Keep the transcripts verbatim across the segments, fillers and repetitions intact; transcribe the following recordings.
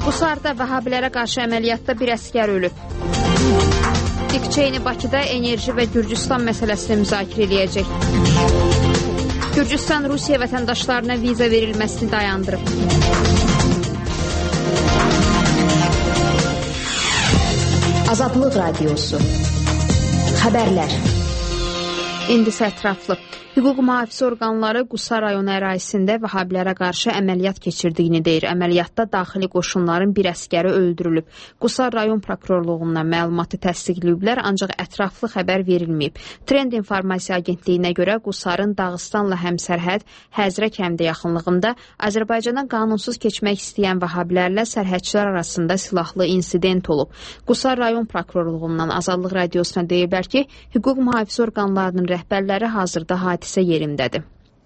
Qusarda vəhabilərə qarşı əməliyyatda bir əsgər ölüb. Dik Çeyni Bakıda enerji və Gürcüstan məsələsini müzakirə eləyəcək. Gürcüstan Rusiya vətəndaşlarına viza verilməsini dayandırıb. Azadlıq Radiosu. Xəbərlər. İndi isə ətraflı. Hüquq mühafizə orqanları Qusar rayonu ərazisində vəhabilərə qarşı əməliyyat keçirdiyini deyir. Əməliyyatda daxili qoşunların bir əsgəri öldürülüb. Qusar rayon prokurorluğundan məlumatı təsdiqləyiblər, ancaq ətraflı xəbər verilməyib. Trend İnformasiya Agentliyinə görə Qusarın Dağıstanla həmsərhəd Həzrə kəndi yaxınlığında Azərbaycana qanunsuz keçmək istəyən vəhabilərlə sərhədçilər arasında silahlı insident olub. Qusar rayon prokurorluğundan Azadlıq Radiosuna deyiblər ki, hüquq mühafizə orqanlarının rəhbərləri hazırda hadisə yerindədir.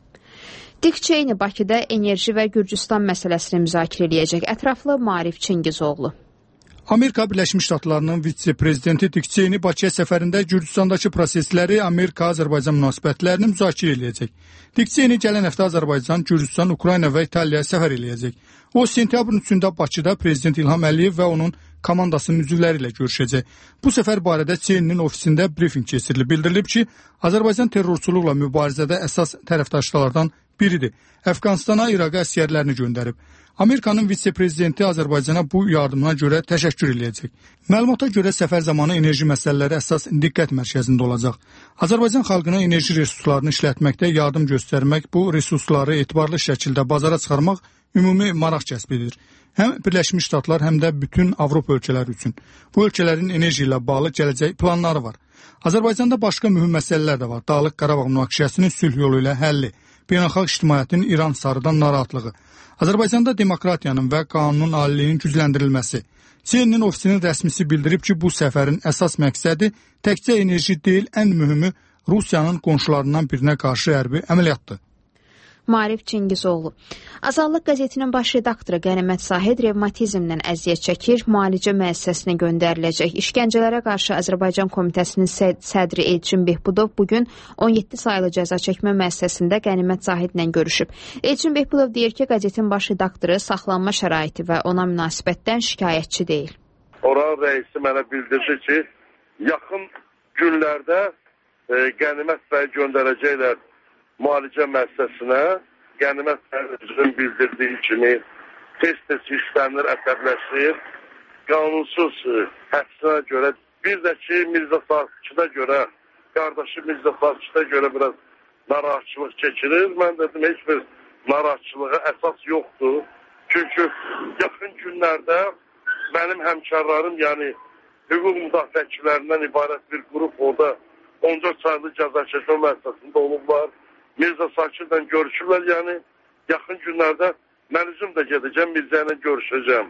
Dik Çeyni Bakıda enerji və Gürcüstan məsələsini müzakirə eləyəcək. Ətraflı Maarif Çingizoğlu. Amerika Birləşmiş Ştatlarının vitse-prezidenti Dik Çeyni Bakıya səfərində Gürcüstandakı prosesləri, Amerika-Azərbaycan münasibətlərini müzakirə eləyəcək. Dik Çeyni gələn həftə Azərbaycan, Gürcüstan, Ukrayna və İtaliyaya səfər eləyəcək. O, sentyabrın üçündə Bakıda Prezident İlham Əliyev və onun komandasının üzvləri ilə görüşəcək. Bu səfər barədə Çeyninin ofisində brifinq keçirilib. Bildirilib ki, Azərbaycan terrorçuluqla mübarizədə əsas tərəfdaşlardan biridir. Əfqanistana, İraqa əsgərlərini göndərib. Amerikanın vitse-prezidenti Azərbaycana bu yardımına görə təşəkkür eləyəcək. Məlumata görə səfər zamanı enerji məsələləri əsas diqqət mərkəzində olacaq. Azərbaycan xalqına enerji resurslarını işlətməkdə yardım göstərmək, bu resursları etibarlı şəkildə bazara çıxarmaq ümumi maraq kəsb edir. Həm Birləşmiş Ştatlar, həm də bütün Avropa ölkələri üçün. Bu ölkələrin enerji ilə bağlı gələcək planları var. Azərbaycanda başqa mühüm məsələlər də var. Dağlıq Qarabağ münaqişəsinin sülh yolu ilə həlli, beynəlxalq ictimaiyyətin İran sarıdan narahatlığı, Azərbaycanda demokratiyanın və qanunun aliliyinin gücləndirilməsi. Çeyninin ofisinin rəsmisi bildirib ki, bu səfərin əsas məqsədi təkcə enerji deyil, ən mühümü Rusiyanın qonşularından birinə qarşı hərbi əməliyyatdır. Maarif Çingizoğlu. Azadlıq qəzetinin baş redaktoru Qənimət Zahid revmatizmlə əziyyət çəkir, müalicə müəssisəsinə göndəriləcək. İşgəncələrə qarşı Azərbaycan Komitəsinin sədri Elçin Behbudov bugün on yeddi saylı cəza çəkmə müəssisəsində Qənimət Zahidlə görüşüb. Elçin Behbudov deyir ki, qəzetin baş redaktoru saxlanma şəraiti və ona münasibətdən şikayətçi deyil. Oran rəisi mənə bildirdi ki, yaxın günlərdə e, Qənimət bəy göndərəcəklər müalicə müəssisəsinə. Qənimət bəy bildirdiyi kimi tez-tez işlənir, əsəbləşir. Qanunsuz həbsinə görə, bir də ki, Mirzə Sarkisdə görə, qardaşı Mirzə Sarkisdə görə biraz narahatçılıq keçirir. Mən dedim, heç bir narahatçılığa əsas yoxdur. Çünki yaxın günlərdə mənim həmkarlarım, yəni hüquq müdafiəçilərindən ibarət bir qrup orada on dörd saylı cəza çəkmə müəssisəsində olublar. Mirzə Sakirlə görüşürlər, yəni yaxın günlərdə mən üzüm də gedəcəm, Mirzə ilə görüşəcəm.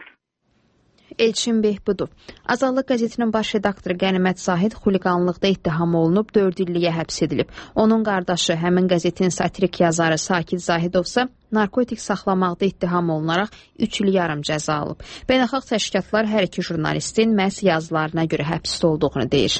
Elçin Behbudov. Azadlıq qəzetinin baş redaktoru Qənimət Zahid xuliqanlıqda ittiham olunub, dörd illiyə həbs edilib. Onun qardaşı, həmin qəzetin satirik yazarı Sakit Zahidovsa narkotik saxlamaqda ittiham olunaraq üç il yarım cəza alıb. Beynəlxalq təşkilatlar hər iki jurnalistin məhz yazılarına görə həbsdə olduğunu deyir.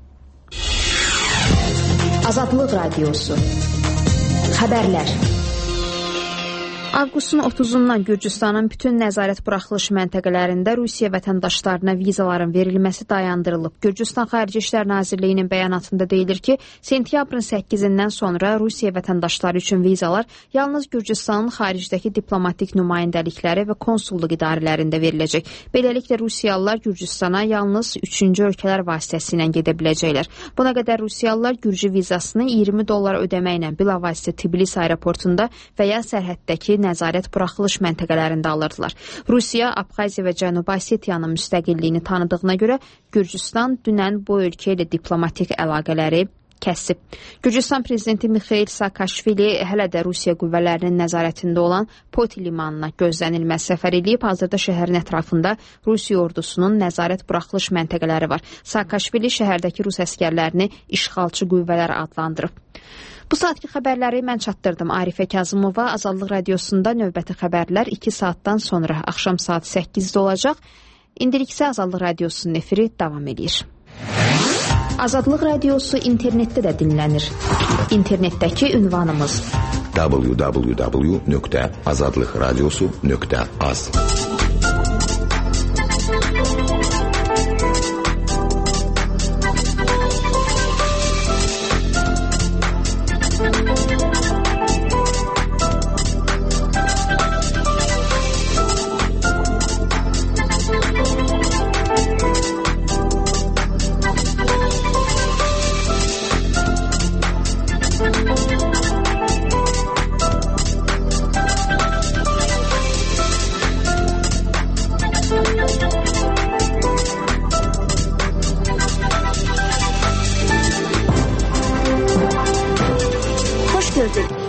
Azadlıq Radiosu. Xəbərlər. Avqustun otuzundan Gürcüstanın bütün nəzarət buraxılış məntəqələrində Rusiya vətəndaşlarına vizaların verilməsi dayandırılıb. Gürcüstan Xarici İşlər Nazirliyinin bəyanatında deyilir ki, sentyabrın səkkizindən sonra Rusiya vətəndaşları üçün vizalar yalnız Gürcüstanın xaricdəki diplomatik nümayəndəlikləri və konsulluq idarələrində veriləcək. Beləliklə Rusiyalılar Gürcüstana yalnız üçüncü ölkələr vasitəsilə gedə biləcəklər. Buna qədər Rusiyalılar Gürcü vizasını iyirmi dollar ödəməklə bilavasitə Tbilisi aeroportunda və ya sərhəddəki nəzarət buraxılış məntəqələrində alırdılar. Rusiya, Abxaziya və Cənubi Osetiyanın müstəqilliyini tanıdığına görə Gürcüstan dünən bu ölkə ilə diplomatik əlaqələri kəsib. Gürcüstan prezidenti Mixail Saakashvili hələ də Rusiya qüvvələrinin nəzarətində olan Poti limanına gözlənilməz səfər edib. Hazırda şəhərin ətrafında Rusiya ordusunun nəzarət buraxılış məntəqələri var. Saakashvili şəhərdəki Rus əskərlərini işğalçı qüvvələr adlandırıb. Bu saatki xəbərləri mən çatdırdım. Arifə Kazımova. Azadlıq Radiosunda növbəti xəbərlər iki saatdan sonra axşam saat səkkizdə olacaq. İndilik isə Azadlıq Radiosunun efiri davam edir. Azadlıq Radiosu internetdə də dinlənir. İnternetdəki ünvanımız w w w nöqtə azadlıqradiosu nöqtə az.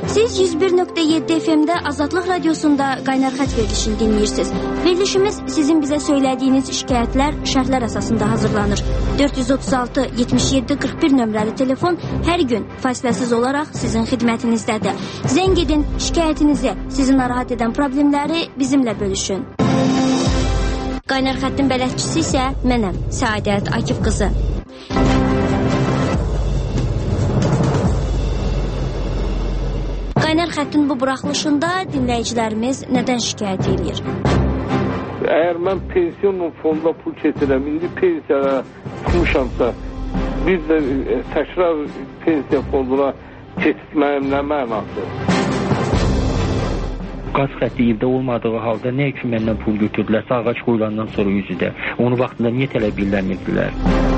Siz yüz bir nöqtə yeddi F M-də Azadlıq Radiosunda Qaynar Xət verilişini dinləyirsiniz. Verilişimiz sizin bizə söylədiyiniz şikayətlər şərhlər əsasında hazırlanır. dörd yüz otuz altı yetmiş yeddi qırx bir nömrəli telefon hər gün fasiləsiz olaraq sizin xidmətinizdədir. Zəng edin, şikayətinizi, sizi narahat edən problemləri bizimlə bölüşün. Qaynar Xəttin bələdçisi isə mənəm, Səadət Akif qızı. Qaynar Xəttin bu buraxılışında dinləyicilərimiz nədən şikayət edir? Əgər mən pensiyon fonda pul keçirəm, indi pensiyaya çıxmışamsa, bir də təkrar pensiya fonduna keçirməyim nə mənası? Qaz xətti evdə olmadığı halda nə üçün məndən pul götürdülər? Ağac qoyulandan sonra yüzüdə. Onu vaxtında niyə tələb eləmirdilər?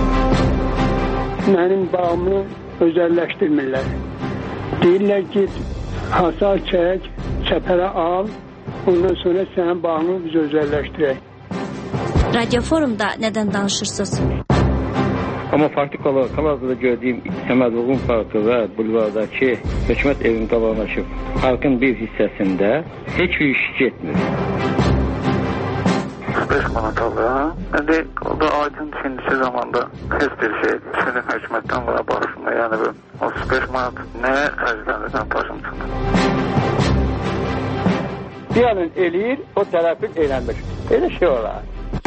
Mənim bağımı özəlləşdirmirlər. Deyirlər ki, hasar çək, çəpərə al, ondan sonra sənin bağını biz özəlləşdirək. Radio Forumda nədən danışırsınız? Amma farklı hal-hazırda gördüyüm Səmədovun parkı və bulvardakı hökumət evinin qabağındakı parkın bir hissəsində heç bir iş getmir. beş manat alır. İndi o da aydın ikincisi zamanda heç bir şey sizin hökumətdən bana baxsında, yəni bu otuz beş manat nəyə xərclənirsən başımsın? Bir anın eləyir, o tərəfin eylənmiş. Elə şey olar.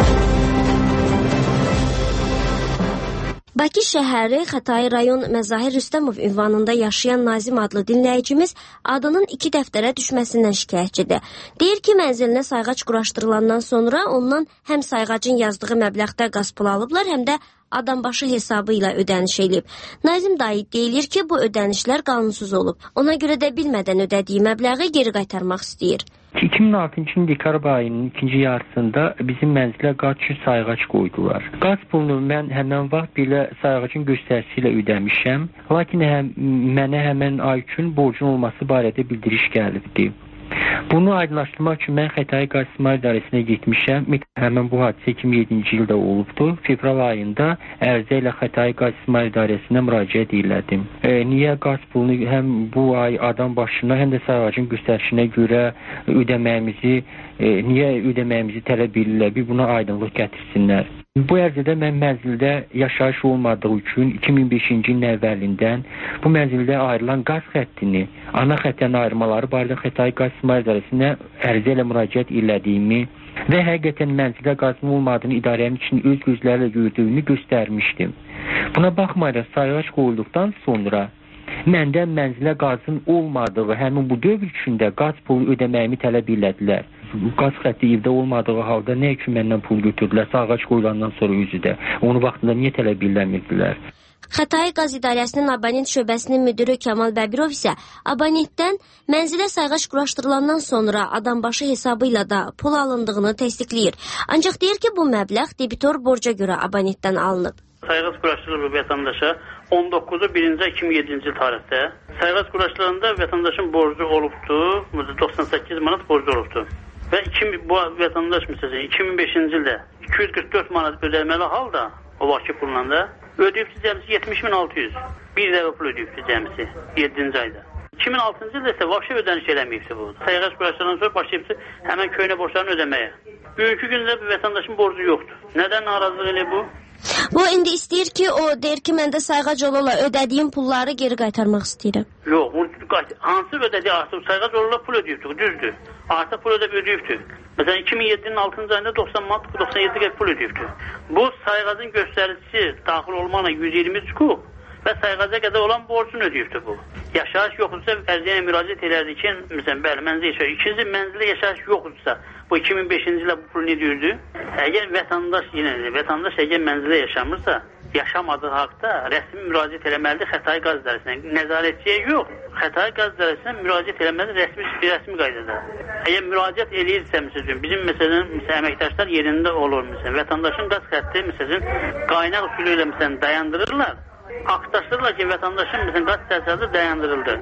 Bakı şəhəri Xətai rayon Məzahir Rüstəmov ünvanında yaşayan Nazim adlı dinləyicimiz adının iki dəftərə düşməsindən şikayətçidir. Deyir ki, mənzilinə sayğac quraşdırılandan sonra ondan həm sayğacın yazdığı məbləğdə qaz pul alıblar, həm də adambaşı hesabı ilə ödəniş eləyib. Nazim dayı deyilir ki, bu ödənişlər qanunsuz olub. Ona görə də bilmədən ödədiyi məbləği geri qaytarmaq istəyir. iki min altıncı ilin dekabr ayının ikinci yarısında bizim mənzilə qaz üçün sayğac qoydular. Qaz pulunu mən həmən vaxt belə sayğacın göstəricisi ilə ödəmişəm. Lakin həm, mənə həmən ay üçün borcun olması barədə bildiriş gəlibdi. Bunu aydınlaşdırmaq üçün mən Xətai Qaz İstismar İdarəsinə getmişəm. Həmən bu hadisə iki min yeddinci ildə olubdu. Fevral ayında ərizə ilə Xətai Qaz İstismar İdarəsinə müraciət elədim. E, niyə qaz pulunu həm bu ay adam başına, həm də sayğacın göstərişinə görə ödəməyimizi, e, niyə ödəməyimizi tələb edirlər? Bir buna aydınlıq gətirsinlər. Bu ərzədə mən mənzildə yaşayış olmadığı üçün iki min beşinci ilin əvvəlindən bu mənzildə ayrılan qaz xəttini, ana xətdən ayırmaları barədə Xətai Qaz İstismar İdarəsinə ərizə ilə müraciət elədiyimi və həqiqətən mənzildə qazın olmadığını idarənin için öz gözlərlə gördüyünü göstərmişdim. Buna baxmayaraq sayğac qoyulduqdan sonra məndən mənzilə qazın olmadığı həmin bu dövr içində qaz pulu ödəməyimi tələb elədilər. Qaz xətti evdə olmadığı halda nə üçün məndən pul götürdülər? Ağac qoyulandan sonra yüzüdə. Onu vaxtında niyə tələb eləmirdilər? Xətai Qaz İdarəsinin abonent şöbəsinin müdürü Kamal Bəbirov isə abonentdən mənzilə sayğac quraşdırılandan sonra adambaşı hesabı ilə da pul alındığını təsdiqləyir. Ancaq deyir ki, bu məbləğ debitor borca görə abonentdən alınıb. Sayğac quraşdırılıb vətəndaşa on doqquzu birinci iki min yeddinci tarixdə. Sayğac quraşdırılanda vətəndaşın borcu olubdu, doxsan səkkiz manat borcu olubdu. Və bu vətəndaş məsələn iki min beşinci ildə iki yüz qırx dörd manat ödəməli halda o vaxtki pulla da ödəyibdi cəmsi yetmiş min altı yüz. Bir dəfə pul ödəyibdi cəmsi yeddinci ayda. iki min altıncı ildə isə vəbşə ödəniş eləməyibdi bu. Sayğac quraşdırılandan sonra başlayıbdı həmən köynə borçlarını ödəməyə. Bugünkü gündə vətəndaşın borcu yoxdur. Nədən narazılıq elə bu? Bu indi istəyir ki, o deyir ki, mən də sayğac olarla ödədiyim pulları geri qaytarmaq istəyirəm. Yox, hansı ödədiyi artıq sayğac olarla pul ödəyibdi, düzdür. Artıq pul ödəb ödəyibdi. Məsələn iki min yeddinin altıncı ayında doxsan manat, doxsan yeddi qəpik pul ödəyibdi. Bu sayğacın göstəricisi daxil olmaqla yüz iyirmi üç kub və sayğaca qədər olan borcunu ödəyibdi bu. Yaşayış yoxdursa ərziyyə müraciət edərdi ki, məsələn, bəli, mənzilə yaşayış. İkinci mənzilə yaşayış yoxdursa, bu iki min beşinci ilə bu pul ne deyirdi? Əgər vətəndaş, yenə vətəndaş əgər mənzilə yaşamırsa, yaşamadığı haqda rəsmi müraciət eləməlidir Xətai Qaz İdarəsinə. Nəzarətçiyə yox, Xətai Qaz İdarəsinə müraciət eləməlidir rəsmi, rəsmi qaydada. Əgər müraciət eləyirsə, məsələn, bizim məsələn, məsələn, əməkdaşlar yerində olur, məsələn, vətəndaşın qaz xətti, məsələn, qaynaq usulü ilə məsələn, dayandırırlar. Aktaşdırırlar ki, vətəndaşın məsələn, qaz səhsəsi dayandırıldı.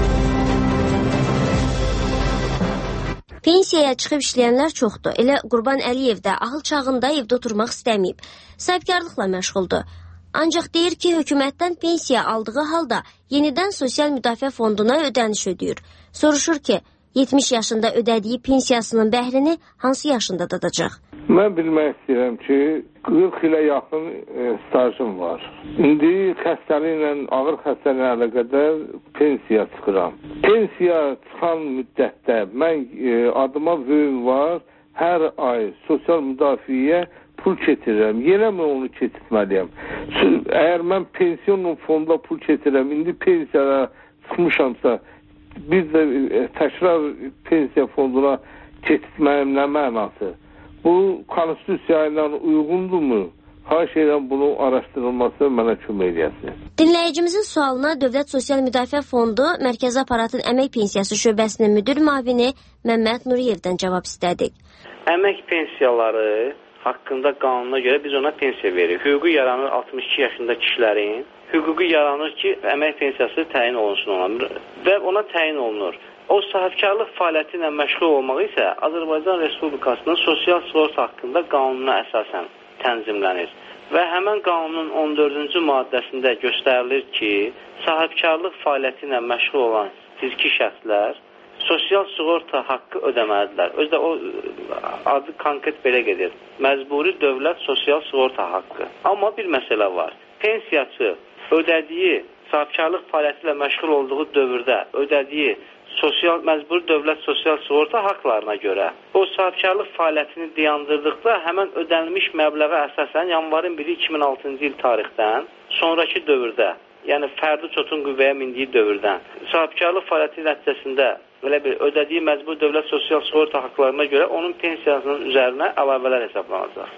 Pensiyaya çıxıb işləyənlər çoxdur. Elə Qurban Əliyev də ahıl çağında evdə oturmaq istəməyib. Sahibkarlıqla məşğuldur. Ancaq deyir ki, hökumətdən pensiya aldığı halda yenidən sosial müdafiə fonduna ödəniş ödəyir. Soruşur ki, yetmiş yaşında ödədiyi pensiyasının bəhrini hansı yaşında dadacaq? Mən bilmək istəyirəm ki, qırx ilə yaxın e, stajım var. İndi xəstəliklə, ağır xəstəliklə qədər pensiya çıxıram. Pensiya çıxan müddətdə mən e, adıma vüyüm var, hər ay sosial müdafiəyə pul keçirirəm. Yenə mən onu keçirməliyəm. Əgər mən pensiyanın fonda pul keçirirəm, indi pensiyaya çıxmışamsa, biz də e, təkrar pensiya fonduna keçirməyim nə mənası? Bu konstitusiya ilə uyğundurmu? Hər şeydən bunu araşdırılması mənə kömək edəsin. Dinləyicimizin sualına Dövlət Sosial Müdafiə Fondu Mərkəzi Aparatın Əmək Pensiyası şöbəsinin müdür müavini Məmməd Nuriyevdən cavab istədik. Əmək pensiyaları haqqında qanuna görə biz ona pensiya veririk. Hüquqi yaranır altmış iki yaşında kişilərin. Hüquqi yaranır ki, əmək pensiyası təyin olunsun ona və ona təyin olunur. O sahibkarlıq fəaliyyəti ilə məşğul olmaq isə Azərbaycan Respublikasının sosial sığorta haqqında qanununa əsasən tənzimlənir. Və həmən qanunun on dördüncü maddəsində göstərilir ki, sahibkarlıq fəaliyyəti ilə məşğul olan fiziki şəxslər sosial sığorta haqqı ödəməlidirlər. Özdə o adı konkret belə gedir. Məcburi dövlət sosial sığorta haqqı. Amma bir məsələ var. Pensiyaçı ödədiyi, sahibkarlıq fəaliyyəti ilə məşğul olduğu dövrdə ödədiyi sosial məcburi dövlət sosial sığorta haqlarına görə o sahibkarlıq fəaliyyətini dayandırdıqda həmən ödənilmiş məbləğə əsasən yanvarın biri iki min altıncı il tarixdən sonraki dövrdə, yəni fərdi çotun qüvvəyə mindiyi dövrdən sahibkarlıq fəaliyyəti nəticəsində belə bir ödədiyi məcburi dövlət sosial sığorta haqlarına görə onun pensiyasının üzərinə əlavələr hesablanacaq.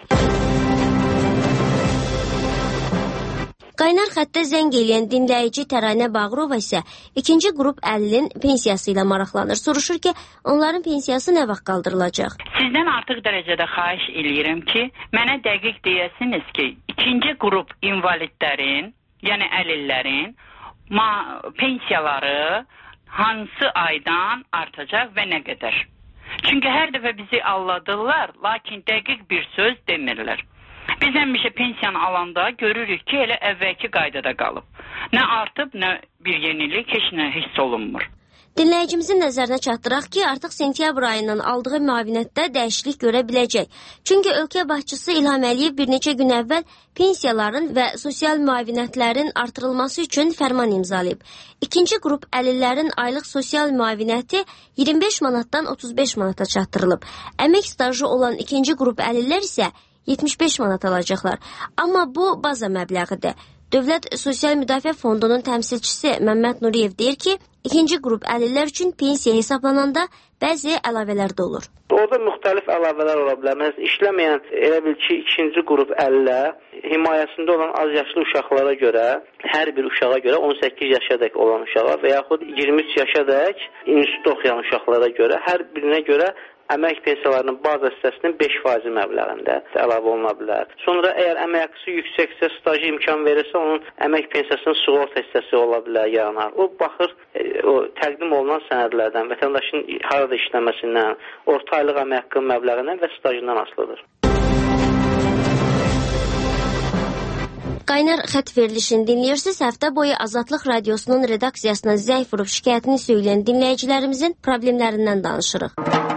Qaynar xəttə zəng eləyən dinləyici Təranə Bağırova isə ikinci qrup əlilin pensiyası ilə maraqlanır. Soruşur ki, onların pensiyası nə vaxt qaldırılacaq? Sizdən artıq dərəcədə xahiş eləyirəm ki, mənə dəqiq deyəsiniz ki, ikinci qrup invalidlərin, yəni əlillərin pensiyaları hansı aydan artacaq və nə qədər? Çünki hər dəfə bizi alladırlar, lakin dəqiq bir söz demirlər. Biz həmişə pensiyanı alanda görürük ki, elə əvvəlki qaydada qalıb. Nə artıb, nə bir yenilik, heç nə hiss olunmur. Dinləyicimizin nəzərinə çatdıraq ki, artıq sentyabr ayından aldığı müavinətdə dəyişiklik görə biləcək. Çünki ölkə başçısı İlham Əliyev bir neçə gün əvvəl pensiyaların və sosial müavinətlərin artırılması üçün fərman imzalayıb. İkinci qrup əlillərin aylıq sosial müavinəti iyirmi beş manatdan otuz beş manata çatdırılıb. Əmək stajı olan ikinci qrup əlillər isə yetmiş beş manat alacaqlar. Amma bu baza məbləğidir. Dövlət Sosial Müdafiə Fondunun təmsilçisi Məmməd Nuriyev deyir ki, ikinci qrup əlillər üçün pensiya hesablananda bəzi əlavələr də olur. Orada müxtəlif əlavələr ola bilər. Məsələn, işləməyən elə bil ki, ikinci qrup əlillər himayəsində olan az yaşlı uşaqlara görə, hər bir uşağa görə on səkkiz yaşadək olan uşağa və yaxud iyirmi üç yaşadək institutda oxuyan uşaqlara görə, hər birinə görə əmək pensiyalarının baza hissəsinin beş faiz məbləğində əlavə oluna bilər. Sonra əgər əmək haqqısı yüksəksə, stajı imkan verirsə, onun əmək pensiyasının sığorta hissəsi ola bilər, yaranar. O baxır, o təqdim olunan sənədlərdən, vətəndaşın harada işləməsindən, orta aylıq əmək haqqı məbləğindən və stajından asılıdır. Qaynar xət verilişini dinləyirsiniz. Həftə boyu Azadlıq Radiosunun redaksiyasına zəng vurub şikayətini söyləyən dinləyicilərimizin problemlərindən danışırıq.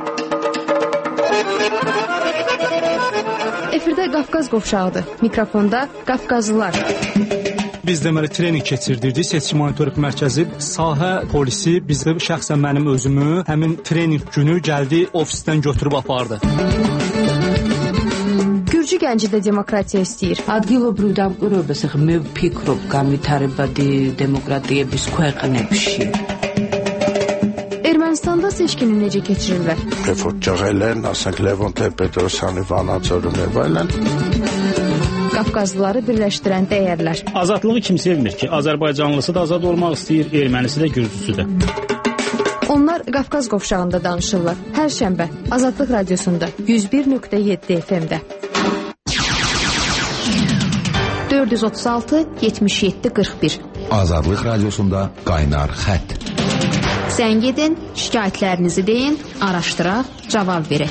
Efirdə Qafqaz qovşağıdır. Mikrofonda Qafqazlılar. Biz deməli trening keçirdirdik. Seçki monitorinq mərkəzi, sahə polisi bizdə şəxsən mənim özümü həmin trening günü gəldi ofisdən götürüb apardı. Gürcü gənci də demokratiya istəyir. ადგილობრივ დამკვირვებელს მე ვფიქრობ განვითარებადი დემოკრატიების ქვეყნებში. Ermənistanda seçkini necə keçirirlər? Efort ջղել են, ասենք Լևոն Տեր-Պետրոսյանի Վանաձորում եւ այլն. Qafqazlıları birləşdirən dəyərlər. Azadlığı kim sevmir ki? Azərbaycanlısı da azad olmaq istəyir, ermənisi də, gürcüsü də. Onlar Qafqaz qovşağında danışırlar. Hər şənbə Azadlıq Radiosunda yüz bir nöqtə yeddi F M-də. dörd yüz otuz altı yetmiş yeddi qırx bir. Azadlıq Radiosunda Qaynar xət. Zəng edin, şikayətlərinizi deyin, araşdıraq, cavab verək.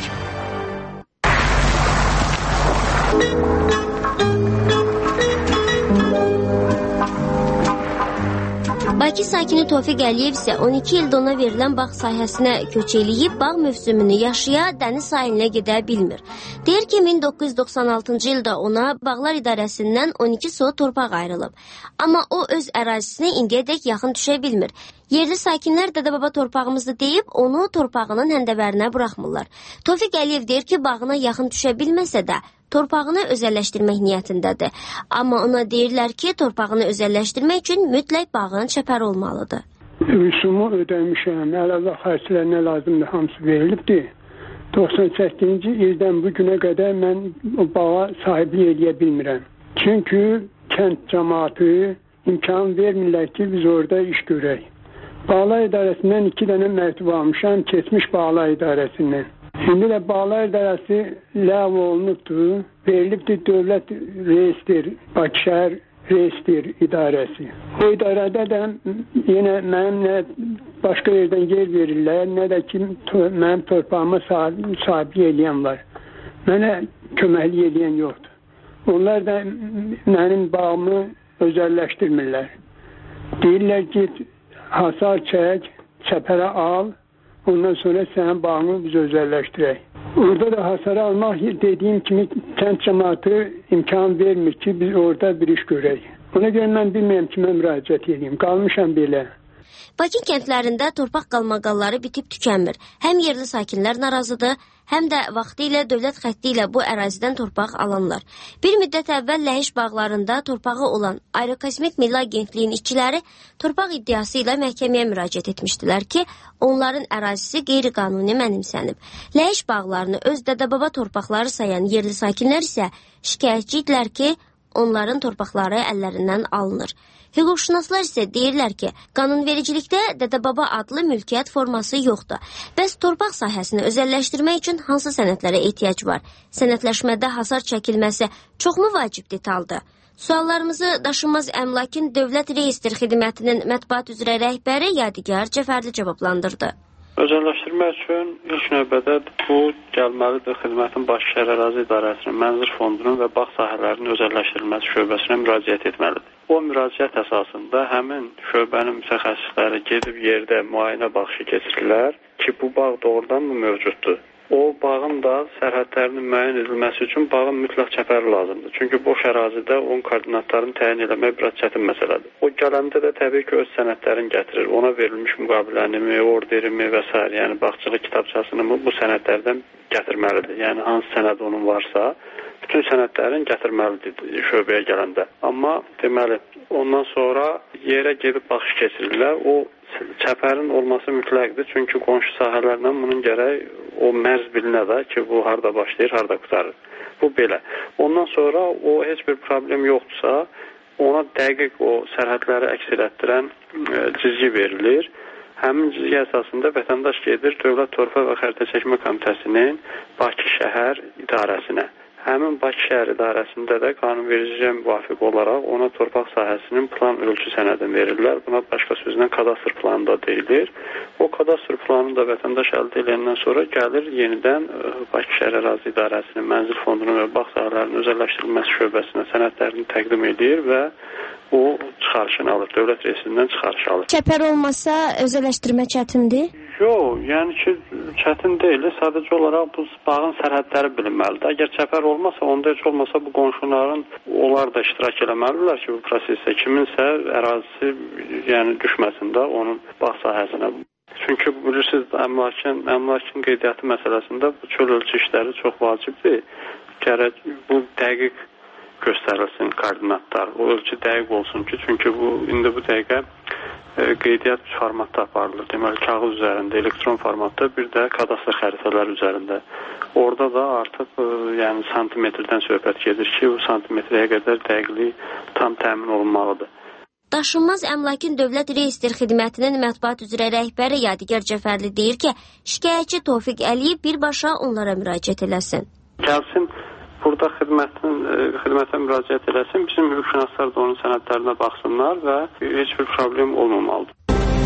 Şəki sakini Tofiq Əliyev isə on iki ildə ona verilən bağ sahəsinə köç eləyib, bağ mövsümünü yaşaya, dəniz sahilinə gedə bilmir. Deyir ki, min doqquz yüz doxsan altıncı ildə ona Bağlar İdarəsindən on iki sot torpaq ayrılıb. Amma o öz ərazisinə indiyədək yaxın düşə bilmir. Yerli sakinlər dədə-baba torpağımızdır deyib, onu torpağının həndəvərinə buraxmırlar. Tofiq Əliyev deyir ki, bağına yaxın düşə bilməsə də, torpağını özəlləşdirmək niyyətindədir. Amma ona deyirlər ki, torpağını özəlləşdirmək üçün mütləq bağın çəpər olmalıdır. Rüsumu ödəmişəm, əlavə xərclər nə lazımdır, hamısı verilibdir. doxsan səkkizinci ildən bu günə qədər mən o bağa sahiblik eləyə bilmirəm. Çünki kənd cəmaatı imkan vermirlər ki, biz orada iş görək. Bağlar İdarəsindən iki dənə məktub almışam, keçmiş Bağlar İdarəsindən. Şimdi də Bağlar İdarəsi ləğv olunubdur, verilibdir Dövlət Reestr, Bakı şəhər Reestr İdarəsi. O idarədə də yenə mənim nə başqa yerdən yer verirlər, nə də ki mənim torpağıma sahiblik eləyən var. Mənə köməklik eləyən yoxdur. Onlar da mənim bağımı özəlləşdirmirlər. Deyirlər ki, hasar çək, çəpərə al, ondan sonra sənin bağını biz özəlləşdirək. Orada da hasarı almaq dediyim kimi kənd cəmaatı imkan vermir ki, biz orada bir iş görək. Ona görə mən bilmirəm ki, mən müraciət edeyim. Qalmışam belə. Bakı kəndlərində torpaq qalmaqalları bitib tükənmir. Həm yerli sakinlər narazıdır, həm də vaxtı ilə dövlət xətti ilə bu ərazidən torpaq alanlar. Bir müddət əvvəl Ləhəş bağlarında torpağı olan Aerokosmik Milli Agentliyin işçiləri torpaq iddiası ilə məhkəməyə müraciət etmişdilər ki, onların ərazisi qeyri-qanuni mənimsənib. Ləhəş bağlarını öz dədə-baba torpaqları sayan yerli sakinlər isə şikayətçi idilər ki, onların torpaqları əllərindən alınır. Hüquqşünaslar isə deyirlər ki, qanunvericilikdə dədə-baba adlı mülkiyyət forması yoxdur. Bəs torpaq sahəsini özəlləşdirmək üçün hansı sənədlərə ehtiyac var? Sənədləşmədə hasar çəkilməsi çoxmu vacib detaldır? Suallarımızı Daşınmaz Əmlakın Dövlət Reestr Xidmətinin mətbuat üzrə rəhbəri Yadigar Cəfərli cavablandırdı. Özəlləşdirmək üçün ilk növbədə bu gəlməlidir xidmətin Bakı Şəhər Ərazi İdarəsinin, Mənzil Fondunun və bağ sahələrinin özəlləşdirilməsi şöbəsinə müraciət etməlidir. O müraciət əsasında həmin şöbənin mütəxəssisləri gedib yerdə müayinə baxışı keçirirlər ki, bu bağ doğrudan mı mövcuddur? O bağın da sərhədlərinin müəyyən edilməsi üçün bağın mütləq çəpəri lazımdır. Çünki boş ərazidə onun koordinatlarını təyin etmək biraz çətin məsələdir. O gələndə də təbii ki, öz sənədlərini gətirir. Ona verilmiş müqavilənimi, orderimi və s. yəni bağçılıq kitabçasını bu sənədlərdən gətirməlidir. Yəni hansı sənəd onun varsa, bütün sənədlərini gətirməlidir şöbəyə gələndə. Amma deməli, ondan sonra yerə gedib baxış keçirirlər. O çəpərin olması mütləqdir. Çünki qonşu sahələrlə bunun gərək o mərz bilinə də ki, bu harda başlayır, harda qutarır. Bu belə. Ondan sonra o heç bir problem yoxdursa, ona dəqiq o sərhədləri əks elətdirən e, cizgi verilir. Həmin cizgi əsasında vətəndaş gedir Dövlət Torpaq və Xəritə Çəkmə Komitəsinin Bakı Şəhər İdarəsinə. Həmin Bakı Şəhər İdarəsində də qanunvericiliyə müvafiq olaraq ona torpaq sahəsinin plan ölçü sənədini verirlər. Buna başqa sözlə kadastr planı da deyilir. O kadastr planını da vətəndaş əldə edəndən sonra gəlir yenidən Bakı Şəhər Ərazi İdarəsinin, Mənzil Fondunun və bağ sahələrinin özəlləşdirilməsi şöbəsinə sənədlərini təqdim edir və o çıxarışını alır, dövlət reyestrindən çıxarış alır. Çəpər olmasa özəlləşdirmə çətindir? Yox, yəni ki, çətin deyil. Sadəcə olaraq bu bağın sərhədləri bilinməlidir. Əgər çəpər olmasa, onda heç olmasa bu qonşuların onlar da iştirak eləməlidirlər ki, bu prosesdə kiminsə ərazisi yəni düşməsin də onun bağ sahəsinə. Çünki bilirsiniz, əmlakın, əmlakın qeydiyyatı məsələsində bu çöl ölçü işləri çox vacibdir. Gərək bu dəqiq göstərilsin koordinatlar. O ölçü dəqiq olsun ki, çünki bu indi bu dəqiqə e, qeydiyyat formatda aparılır. Deməli, kağız üzərində, elektron formatda, bir də kadastr xəritələr üzərində. Orada da artıq e, yəni santimetrdən söhbət gedir ki, bu santimetrəyə qədər dəqiqlik tam təmin olunmalıdır. Daşınmaz Əmlakın Dövlət Reestr Xidmətinin mətbuat üzrə rəhbəri Yadigar Cəfərli deyir ki, şikayətçi Tofiq Əliyev birbaşa onlara müraciət eləsin. Gəlsin, burada xidmətin, xidmətə müraciət eləsin, bizim hüquqşünaslar da onun sənədlərinə baxsınlar və heç bir problem olmamalıdır.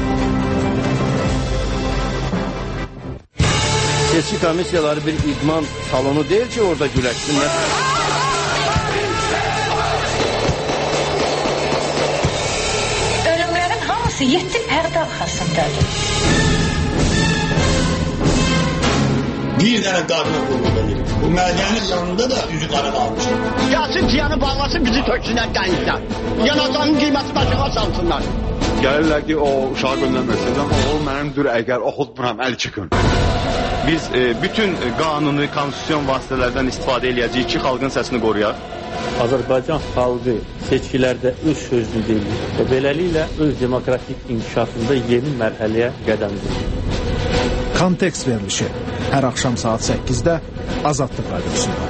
Seçki komissiyaları bir idman salonu deyil ki, orada güləşsinlər. Ölümlərin hamısı şəxsiyyətin pərdə arxasındadır. Bir dənə qadına qulluq edir. Bu mədənin yanında da üzü qara qalmışdır. Gəlsin piyanı bağlasın, bizi töksünlər dənizdən. Yanacağının qiyməti başına salsınlar. Gəlirlər ki, o uşağı göndərməsin. Oğul mənimdir, əgər oxutmuram, əl çıxın. Biz e, bütün qanuni, konstitusyon vasitələrdən istifadə edəcəyik ki, xalqın səsini qoruyaq. Azərbaycan xalqı seçkilərdə öz sözünü deyir və beləliklə öz demokratik inkişafında yeni mərhələyə qədəm qoyur. Kontekst verilişi hər axşam saat səkkizdə Azadlıq Radiosunda.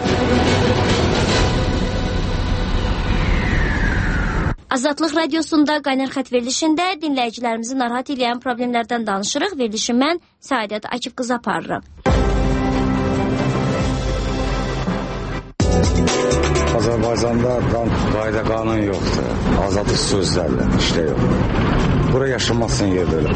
Azadlıq Radiosunda Qaynar Xət verilişində dinləyicilərimizi narahat edən problemlərdən danışırıq. Verilişi mən Səadət Akif qızı aparıram. Azərbaycanda qayda qanun yoxdur. Azadlıq sözlərlə işlə yox. Bura yaşamazsın yer belə.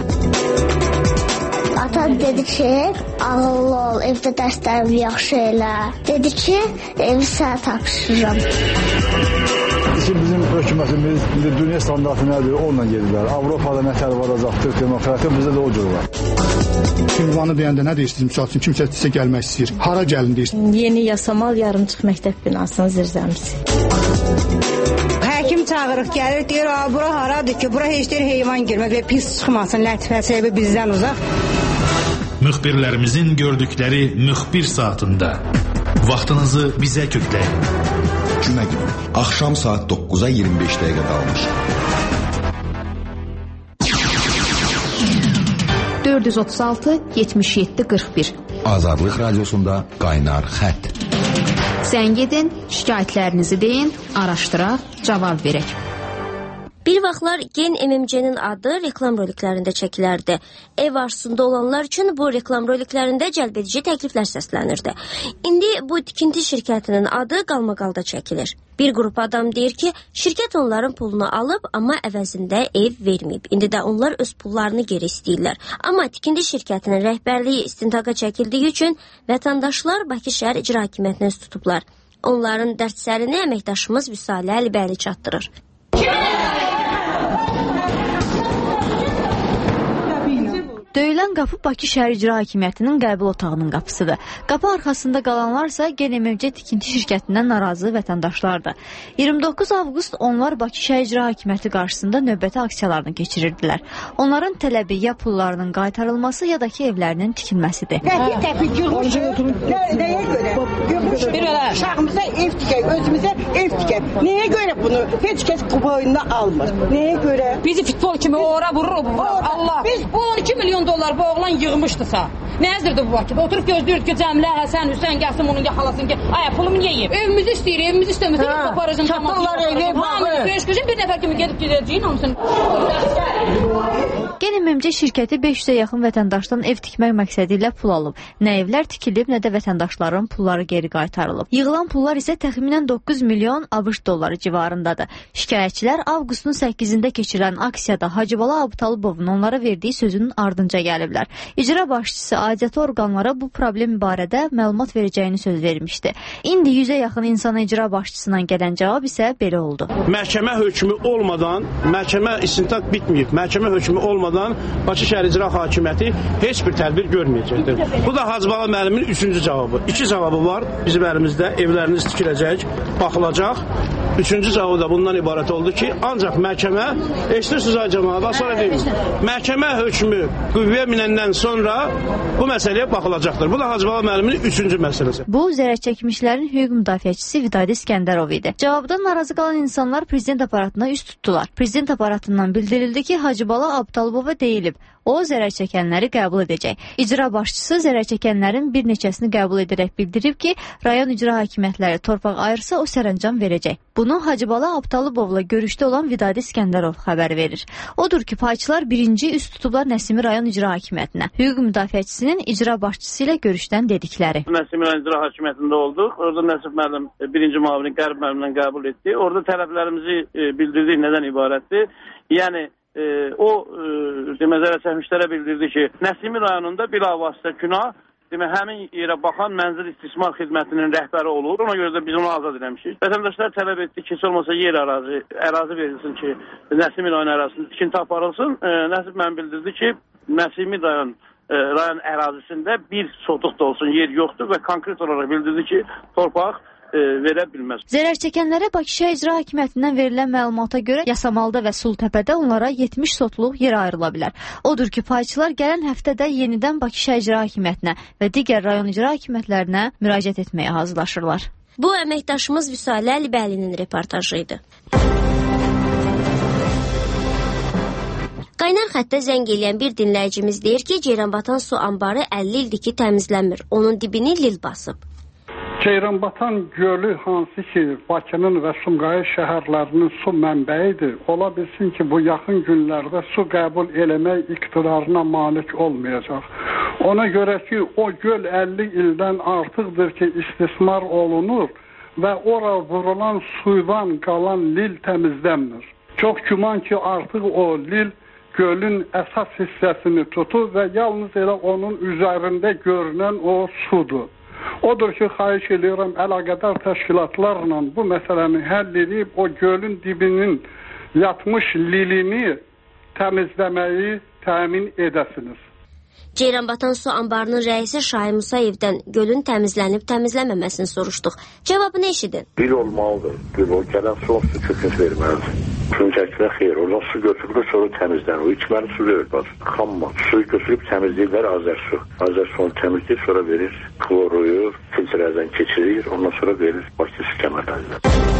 Ata dedi ki, ağıllı ol, evdə dərslərimi yaxşı elə. Dedi ki, evi sənə tapşırıram. Şimdi bizim hökumətimiz dünya standartı nədir, onunla gedirlər. Avropada nə tələb olacaqdır, demokratiya bizdə də o cür var. Ünvanı deyəndə nə deyirsiniz? Misal üçün kimsə sizə gəlmək istəyir. Hara gəlin deyirsiniz? Yeni Yasamal yarımçıq məktəb binasının zirzəmisi. Həkim çağırıq, gəlir, deyir, bura haradır ki, bura heç deyir heyvan girmək və pis çıxmasın, lətifəsi bizdən uzaq. Müxbirlərimizin gördükləri müxbir saatında vaxtınızı bizə kökləyin. Cümə günü axşam saat doqquza iyirmi beş dəqiqə qalmış. dörd yüz otuz altı yetmiş yeddi qırx bir Azadlıq Radiosunda Qaynar Xət. Zəng edin, şikayətlərinizi deyin, araşdıraq, cavab verək. Bir vaxtlar Gen M M C-nin adı reklam roliklərində çəkilərdi. Ev arzusunda olanlar üçün bu reklam roliklərində cəlbedici təkliflər səslənirdi. İndi bu tikinti şirkətinin adı qalmaqalda çəkilir. Bir qrup adam deyir ki, şirkət onların pulunu alıb, amma əvəzində ev verməyib. İndi də onlar öz pullarını geri istəyirlər. Amma tikinti şirkətinin rəhbərliyi istintaqa çəkildiyi üçün vətəndaşlar Bakı şəhər icra hakimiyyətinə üst tutublar. Onların dərdsərini əməkdaşımız Vüsalə Əlibəli çatdırır. Döyülən qapı Bakı şəhər icra hakimiyyətinin qəbul otağının qapısıdır. Qapı arxasında qalanlarsa Gen M M C tikinti şirkətindən narazı vətəndaşlardır. iyirmi doqquz avqust onlar Bakı şəhər icra hakimiyyəti qarşısında növbəti aksiyalarını keçirirdilər. Onların tələbi ya pullarının qaytarılması ya da ki evlərinin tikilməsidir. Qəti təpik yığmışıq. Nəyə görə? Uşağımıza ev tikək, özümüzə ev tikək. Nəyə görə bunu heç kəs boynuna almır? Nəyə görə? Bizi futbol kimi ora vurur. Allah. Biz bu on iki milyon dolar bu oğlan yığmışdısa, nəzdirdi bu vakit? Oturup gözlüyoruz ki, Cəmilə, Həsən, Hüseyin gəlsin bunun yaxalasın ki, ay pulumu niyə yiyib? Evimizi istəyir, evimizi istəmirsə, biz qoparacın. Çatırlar evi, bağlı. Beş gücün bir nəfər kimi gedib gedəcəyin hamısını. Gen M M C şirkəti beş yüzə yaxın vətəndaşdan ev tikmək məqsədi ilə pul alıb. Nə evlər tikilib, nə də vətəndaşların pulları geri qaytarılıb. Yığılan pullar isə təxminən doqquz milyon ABŞ dolları civarındadır. Şikayətçilər avqustun səkkizində keçirilən aksiyada Hacıbala Abtalıbovun onlara verdiyi sözünün ardınca gəliblər. İcra başçısı aidiyyatı orqanlara bu problem barədə məlumat verəcəyini söz vermişdi. İndi yüzə yaxın insana icra başçısından gələn cavab isə belə oldu. Məhkəmə hökmü olmadan, məhkəmə istintaq bitməyib, məhkəmə hökmü olmadan Bakı şəhər icra hakimiyyəti heç bir tədbir görməyəcəkdir. Bu da Hacıbala müəllimin üçüncü cavabı. İki cavabı var bizim əlimizdə, evləriniz tikiləcək, baxılacaq. Üçüncü cavabı da bundan ibarət oldu ki, ancaq məhkəmə, eşitirsiniz ay cəmaat, sonra deyim, məhkəmə hökmü qüvvəyə minəndən sonra bu məsələyə baxılacaqdır. Bu da Hacıbala müəllimin üçüncü məsələsi. Bu, zərər çəkmişlərin hüquq müdafiəçisi Vidadi İskəndərov idi. Cavabdan narazı qalan insanlar prezident aparatına üst tutdular. Prezident aparatından bildirildi ki, Hacıbala Abtalıbova deyilib. O, zərər çəkənləri qəbul edəcək. İcra başçısı zərər çəkənlərin bir neçəsini qəbul edərək bildirib ki, rayon icra hakimiyyətləri torpaq ayırsa o sərəncam verəcək. Bunu Hacıbala Abtalıbovla görüşdə olan Vidadi İskəndərov xəbər verir. Odur ki, payçılar birinci üst tutublar Nəsimi rayon icra hakimiyyətinə. Hüquq müdafiəçisinin icra başçısı ilə görüşdən dedikləri. Nəsimi rayon icra hakimiyyətində olduq. Orada Nəsib müəllim birinci müavini Qərb müəllimdən qəbul etdi. Orada tələblərimizi bildirdik, nədən ibarətdir? Yəni E, o e, zərər çəkmişlərə bildirdi ki, Nəsimi rayonunda bilavasitə günah demək, həmin yerə baxan mənzil istismar xidmətinin rəhbəri olur. Ona görə də biz onu azad eləmişik. Vətəndaşlar tələb etdi ki, heç olmasa yer ərazi, ərazi verilsin ki, Nəsimi rayon ərazisinin tikinti aparılsın. E, Nəsib mən bildirdi ki, Nəsimi rayon, e, rayon ərazisində bir sotuq da olsun yer yoxdur və konkret olaraq bildirdi ki, torpaq verə bilməz. Zərər çəkənlərə Bakı şəhər İcra Hakimiyyətindən verilən məlumata görə Yasamalda və Sultəpədə onlara yetmiş sotluq yer ayrıla bilər. Odur ki, payçılar gələn həftədə yenidən Bakı şəhər İcra Hakimiyyətinə və digər rayon icra hakimiyyətlərinə müraciət etməyə hazırlaşırlar. Bu əməkdaşımız Vüsalə Əlibəlinin reportajı idi. Qaynar xəttə zəng eləyən bir dinləyicimiz deyir ki, Ceyranbatan su anbarı əlli ildir ki, təmizlənmir. Onun dibini lil basıb. Ceyranbatan gölü hansı ki Bakının və Sumqayıt şəhərlərinin su mənbəyidir. Ola bilsin ki, bu yaxın günlərdə su qəbul eləmək iqtidarına malik olmayacaq. Ona görə ki, o göl əlli ildən artıqdır ki, istismar olunur və ora vurulan suydan qalan lil təmizlənmir. Çox güman ki, artıq o lil gölün əsas hissəsini tutur və yalnız elə onun üzərində görünən o sudur. Odur ki, xahiş edirəm əlaqədar təşkilatlarla bu məsələni həll edib o gölün dibinin yatmış lilini təmizləməyi təmin edəsiniz. Ceyranbatan su anbarının rəisi Şahin Musayevdən gölün təmizlənib təmizlənməməsini soruşduq. Cavabını eşidin. Bil olmalıdır. Bil o gələn son su çöküntü verməlidir. Suyun çəkmə xeyr. Oradan su götürülür, sonra təmizlənir. O içməli su deyil. Xamma. Suyu götürüb təmizləyirlər Azər su. Azər su onu təmizləyir, sonra verir. Kloruyu filtrədən keçirir. Ondan sonra verir. Bakı su kəmərlərdir.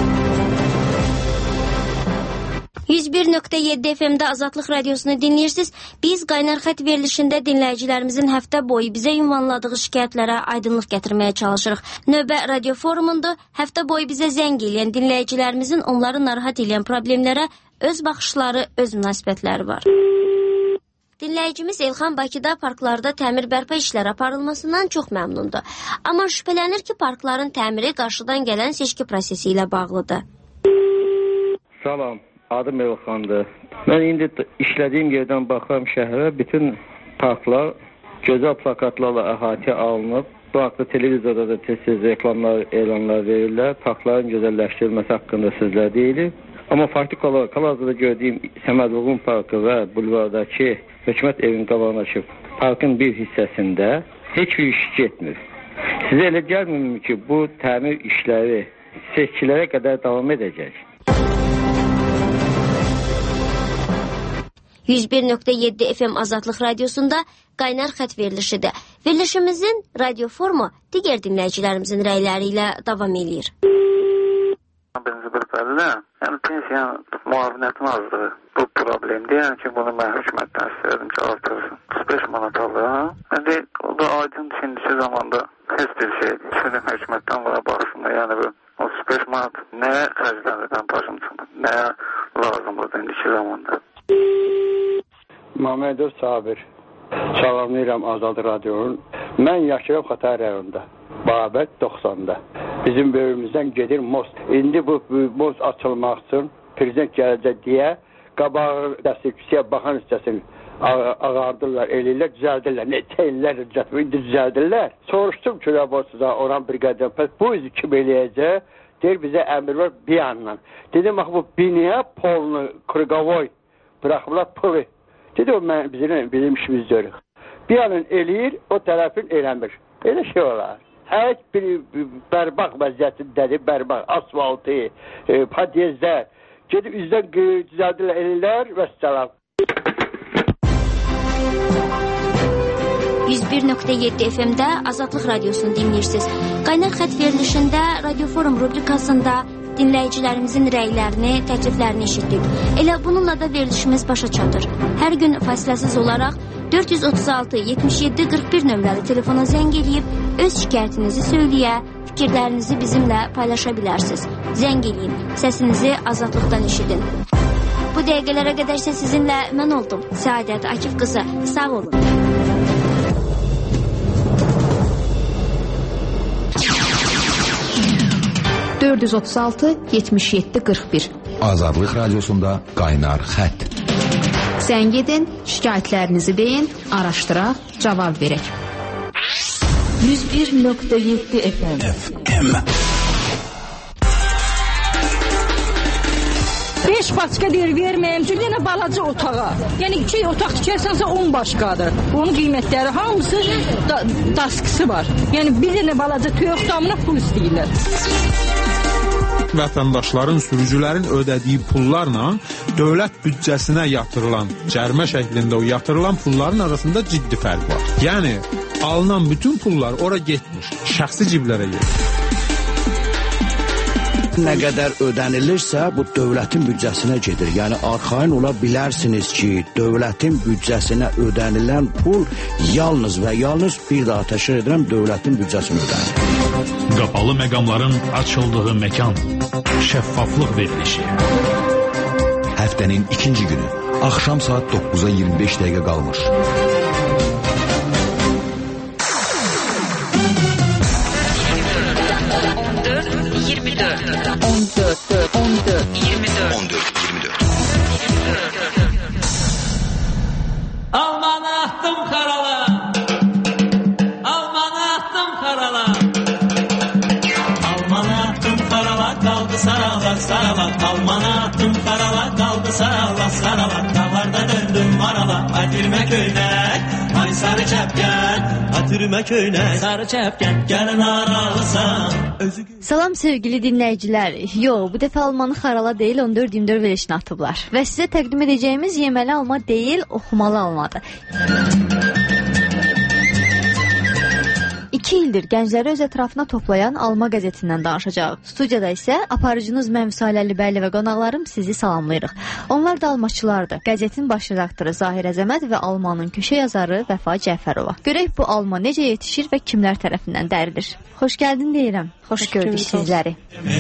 yüz bir nöqtə yeddi F M-də Azadlıq Radiosunu dinləyirsiniz. Biz qaynar xətt verilişində dinləyicilərimizin həftə boyu bizə ünvanladığı şikayətlərə aydınlıq gətirməyə çalışırıq. Növbə radio forumundur. Həftə boyu bizə zəng eləyən dinləyicilərimizin onları narahat edən problemlərə öz baxışları, öz münasibətləri var. Dinləyicimiz Elxan Bakıda parklarda təmir bərpa işləri aparılmasından çox məmnundur. Amma şübhələnir ki, parkların təmiri qarşıdan gələn seçki prosesi ilə bağlıdır. Salam. Adım Elxandır. Mən indi işlədiyim yerdən baxıram şəhərə, bütün parklar gözəl plakatlarla əhatə alınıb. Bu haqda televizorda da tez-tez reklamlar, elanlar verirlər. Parkların gözəlləşdirilməsi haqqında sözlər deyilir. Amma farklı olaraq hal-hazırda gördüyüm Səmədovun parkı və bulvardakı hökumət evinin qabağındakı parkın bir hissəsində heç bir iş getmir. Sizə elə gəlmir ki, bu təmir işləri seçkilərə qədər davam edəcək? yüz bir nöqtə yeddi F M Azadlıq Radiosunda qaynar xətt verilişidir. Verilişimizin radio formu digər dinləyicilərimizin rəyləri ilə davam edir. Birinci bir bəlli, yəni pensiya müavinətin azlığı bu problemdir. Yəni ki, bunu mən hökumətdən istəyirdim ki, artırsın. otuz beş manat alır. İndi o da aydın şimdiki zamanda heç bir şey istəyirdim hökumətdən buna baxsınlar. Yəni bu otuz beş manat nəyə xərclənir mən başım üçün? Nəyə lazımdır indiki zamanda? Məmmədov Sabir. Salamlayıram Azad Radionun. Mən yaşayıram Xətai rayonunda. Babət doxsanda. Bizim böyümüzdən gedir most. İndi bu most açılmaq üçün prezident gələcək deyə qabağı dəstəkçiyə baxan hissəsini ağardırlar, eləyirlər, düzəldirlər. Neçə illər düzəldirlər. Soruşdum ki, size oran bir qədər pəs. Bu izi kim eləyəcək? Deyir, bizə əmr var bir yandan. Dedim, bax bu biniyə polunu, kırqavoy bıraxıblar pılı. Dedi, o mən, bizim, bizim işimiz görürük. Bir yanın eləyir, o tərəfin eləmir. Elə şey olar. Hər bir bərbaq vəziyyətindədir, bərbaq, asfaltı, e, padyezlər. Gedib üzdən düzəldirlər, eləyirlər və səlam. yüz bir nöqtə yeddi F M-də Azadlıq Radiosunu dinləyirsiniz. Qaynar xətt verilişində Radio Forum rubrikasında dinləyicilərimizin rəylərini, təkliflərini eşitdik. Elə bununla da verilişimiz başa çatır. Hər gün fasiləsiz olaraq dörd yüz otuz altı yetmiş yeddi qırx bir nömrəli telefona zəng edib öz şikayətinizi söyləyə, fikirlərinizi bizimlə paylaşa bilərsiniz. Zəng eləyin, səsinizi azadlıqdan eşidin. Bu dəqiqələrə qədər isə sizinlə mən oldum. Səadət Akif qızı, sağ olun. dörd yüz otuz altı yetmiş yeddi qırx bir Azadlıq Radiosunda qaynar xətt. Zəng edin, şikayətlərinizi deyin, araşdıraq, cavab verək. yüz bir nöqtə yeddi F M. F M. beş başqa deyir verməyəm ki, yenə balaca otağa. Yəni iki otaq tikərsənsə on başqadır. Onun qiymətləri hamısı da, daskısı var. Yəni bir dənə balaca toyuq damına pul istəyirlər. Vətəndaşların, sürücülərin ödədiyi pullarla dövlət büdcəsinə yatırılan, cərimə şəklində o yatırılan pulların arasında ciddi fərq var. Yəni alınan bütün pullar ora getmiş, şəxsi ciblərə gedir. Nə qədər ödənilirsə, bu dövlətin büdcəsinə gedir. Yəni, arxain ola bilərsiniz ki, dövlətin büdcəsinə ödənilən pul yalnız və yalnız bir daha təşkil edirəm, dövlətin büdcəsinə ödənilir. Qapalı məqamların açıldığı məkan, şəffaflıq verilişi. Həftənin ikinci günü, axşam saat dokkuza iyirmi beş dəqiqə qalmış. on dörd, on dörd, iyirmi dörd. on dörd, iyirmi dörd. Almanı attım karala. Almanı attım karala. Almanı attım karala, kaldı saralar saralar. Almanı attım karala, kaldı saralar saralar. Dağlarda döndüm marala, adirme köynek. Ay sarı çəpgən, atırma köynek. Sarı çəpgən, gəlin aralısan. Salam sevgili dinləyicilər. Yo, bu dəfə almanı xarala deyil, on dörd iyirmi dörd verilişini atıblar. Və sizə təqdim edəcəyimiz yeməli alma deyil, oxumalı almadır. İki ildir gəncləri öz ətrafına toplayan Alma qəzetindən danışacaq. Studiyada isə aparıcınız mən Vüsal Əlibəyli və qonaqlarım sizi salamlayırıq. Onlar da almaçılardır. Qəzetin baş redaktoru Zahir Əzəmət və Almanın köşə yazarı Vəfa Cəfərova. Görək bu alma necə yetişir və kimlər tərəfindən dərilir. Xoş gəldin deyirəm. Xoş gördük sizləri.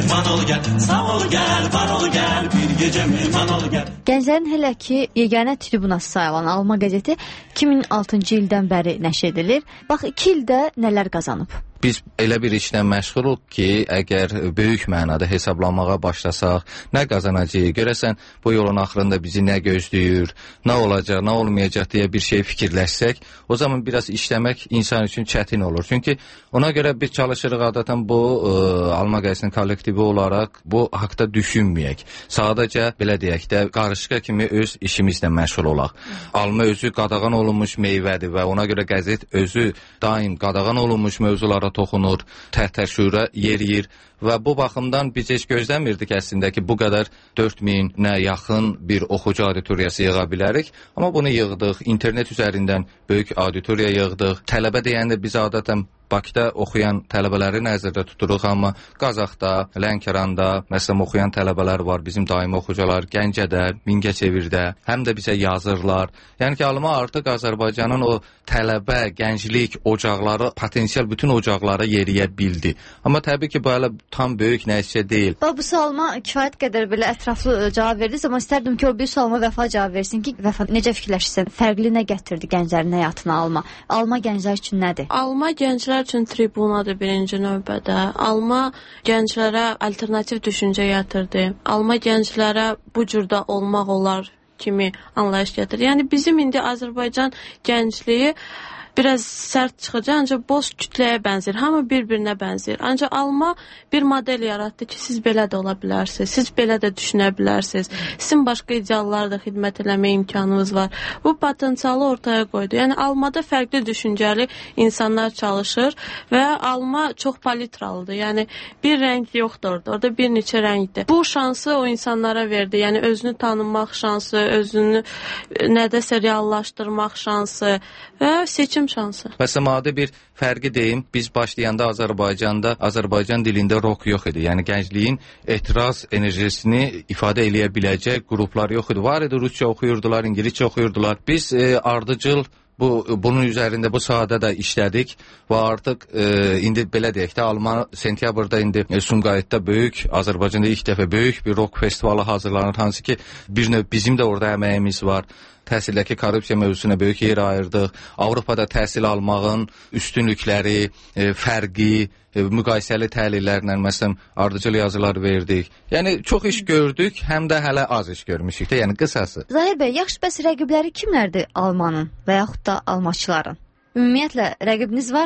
Gənclərin hələ ki yeganə tribunası sayılan Alma qəzeti iki min altıncı ildən bəri nəşr edilir. Bax, iki ildə nələr qazanıb? Biz elə bir işlə məşğuluq ki, əgər böyük mənada hesablanmağa başlasaq, nə qazanacağıq, görəsən bu yolun axırında bizi nə gözləyir, nə olacaq, nə olmayacaq deyə bir şey fikirləşsək, o zaman biraz işləmək insan üçün çətin olur. Çünki ona görə biz çalışırıq adətən bu ə, Alma qəzetinin kollektivi olaraq bu haqda düşünməyək. Sadəcə, belə deyək də, qarışqa kimi öz işimizlə məşğul olaq. Alma özü qadağan olunmuş meyvədir və ona görə qəzet özü daim qadağan olunmuş mövzulara toxunur, təhtəşürə yeriyir və bu baxımdan biz heç gözləmirdik əslində ki, bu qədər dörd minə yaxın bir oxucu auditoriyası yığa bilərik. Amma bunu yığdıq, internet üzərindən böyük auditoriya yığdıq. Tələbə deyəndə biz adətən Bakıda oxuyan tələbələri nəzərdə tuturuq, amma Qazaxda, Lənkəranda məsələn oxuyan tələbələr var, bizim daimi oxucular Gəncədə, Mingəçevirdə, həm də bizə yazırlar. Yəni ki, Alma artıq Azərbaycanın o tələbə, gənclik ocaqları, potensial bütün ocaqlara yeriyə bildi. Amma təbii ki, bu hələ tam böyük nəticə deyil. Bax, bu sualıma kifayət qədər belə ətraflı cavab verdiniz, amma istərdim ki, o bir sualıma Vəfa cavab versin ki, Vəfa, necə fikirləşirsən? Fərqli nə gətirdi gənclərin həyatına Alma? Alma gənclər üçün nədir? Alma gənclər üçün tribunadır birinci növbədə. Alma gənclərə alternativ düşüncə gətirdi. Alma gənclərə bu cürdə olmaq olar kimi anlayış gətirir. Yəni bizim indi Azərbaycan gəncliyi biraz sərt çıxacaq, ancaq boz kütləyə bənzir. Hamı bir-birinə bənzir. Ancaq Alma bir model yaratdı ki, siz belə də ola bilərsiniz. Siz belə də düşünə bilərsiniz. Sizin başqa ideallara da xidmət eləmə imkanınız var. Bu potensialı ortaya qoydu. Yəni Almada fərqli düşüncəli insanlar çalışır və Alma çox palitralıdır. Yəni bir rəng yoxdur orada. Orada bir neçə rəngdir. Bu şansı o insanlara verdi. Yəni özünü tanımaq şansı, özünü nədəsə reallaşdırmaq şansı və seçim şansı. Məsələn, adi bir fərqi deyim, biz başlayanda Azərbaycanda Azərbaycan dilində rock yox idi. Yəni gəncliyin etiraz enerjisini ifadə eləyə biləcək qruplar yox idi. Var idi, rusca oxuyurdular, ingiliscə oxuyurdular. Biz e, ardıcıl Bu, bunun üzərində bu sahədə də işlədik və artıq e, indi belə deyək də, Alman sentyabrda indi e, Sumqayıtda böyük, Azərbaycanda ilk dəfə böyük bir rock festivalı hazırlanır, hansı ki bir növ bizim də orada əməyimiz var. Təhsildəki korrupsiya mövzusuna böyük yer ayırdıq. Avropada təhsil almağın üstünlükləri, e, fərqi, e, müqayisəli təhlillərlə məsələn ardıcıl yazılar verdik. Yəni çox iş gördük, həm də hələ az iş görmüşük də, yəni qısası. Zahir bəy, yaxşı, bəs rəqibləri kimlərdir Almanın və yaxud da almaçıların? Ümumiyyətlə rəqibiniz varmı?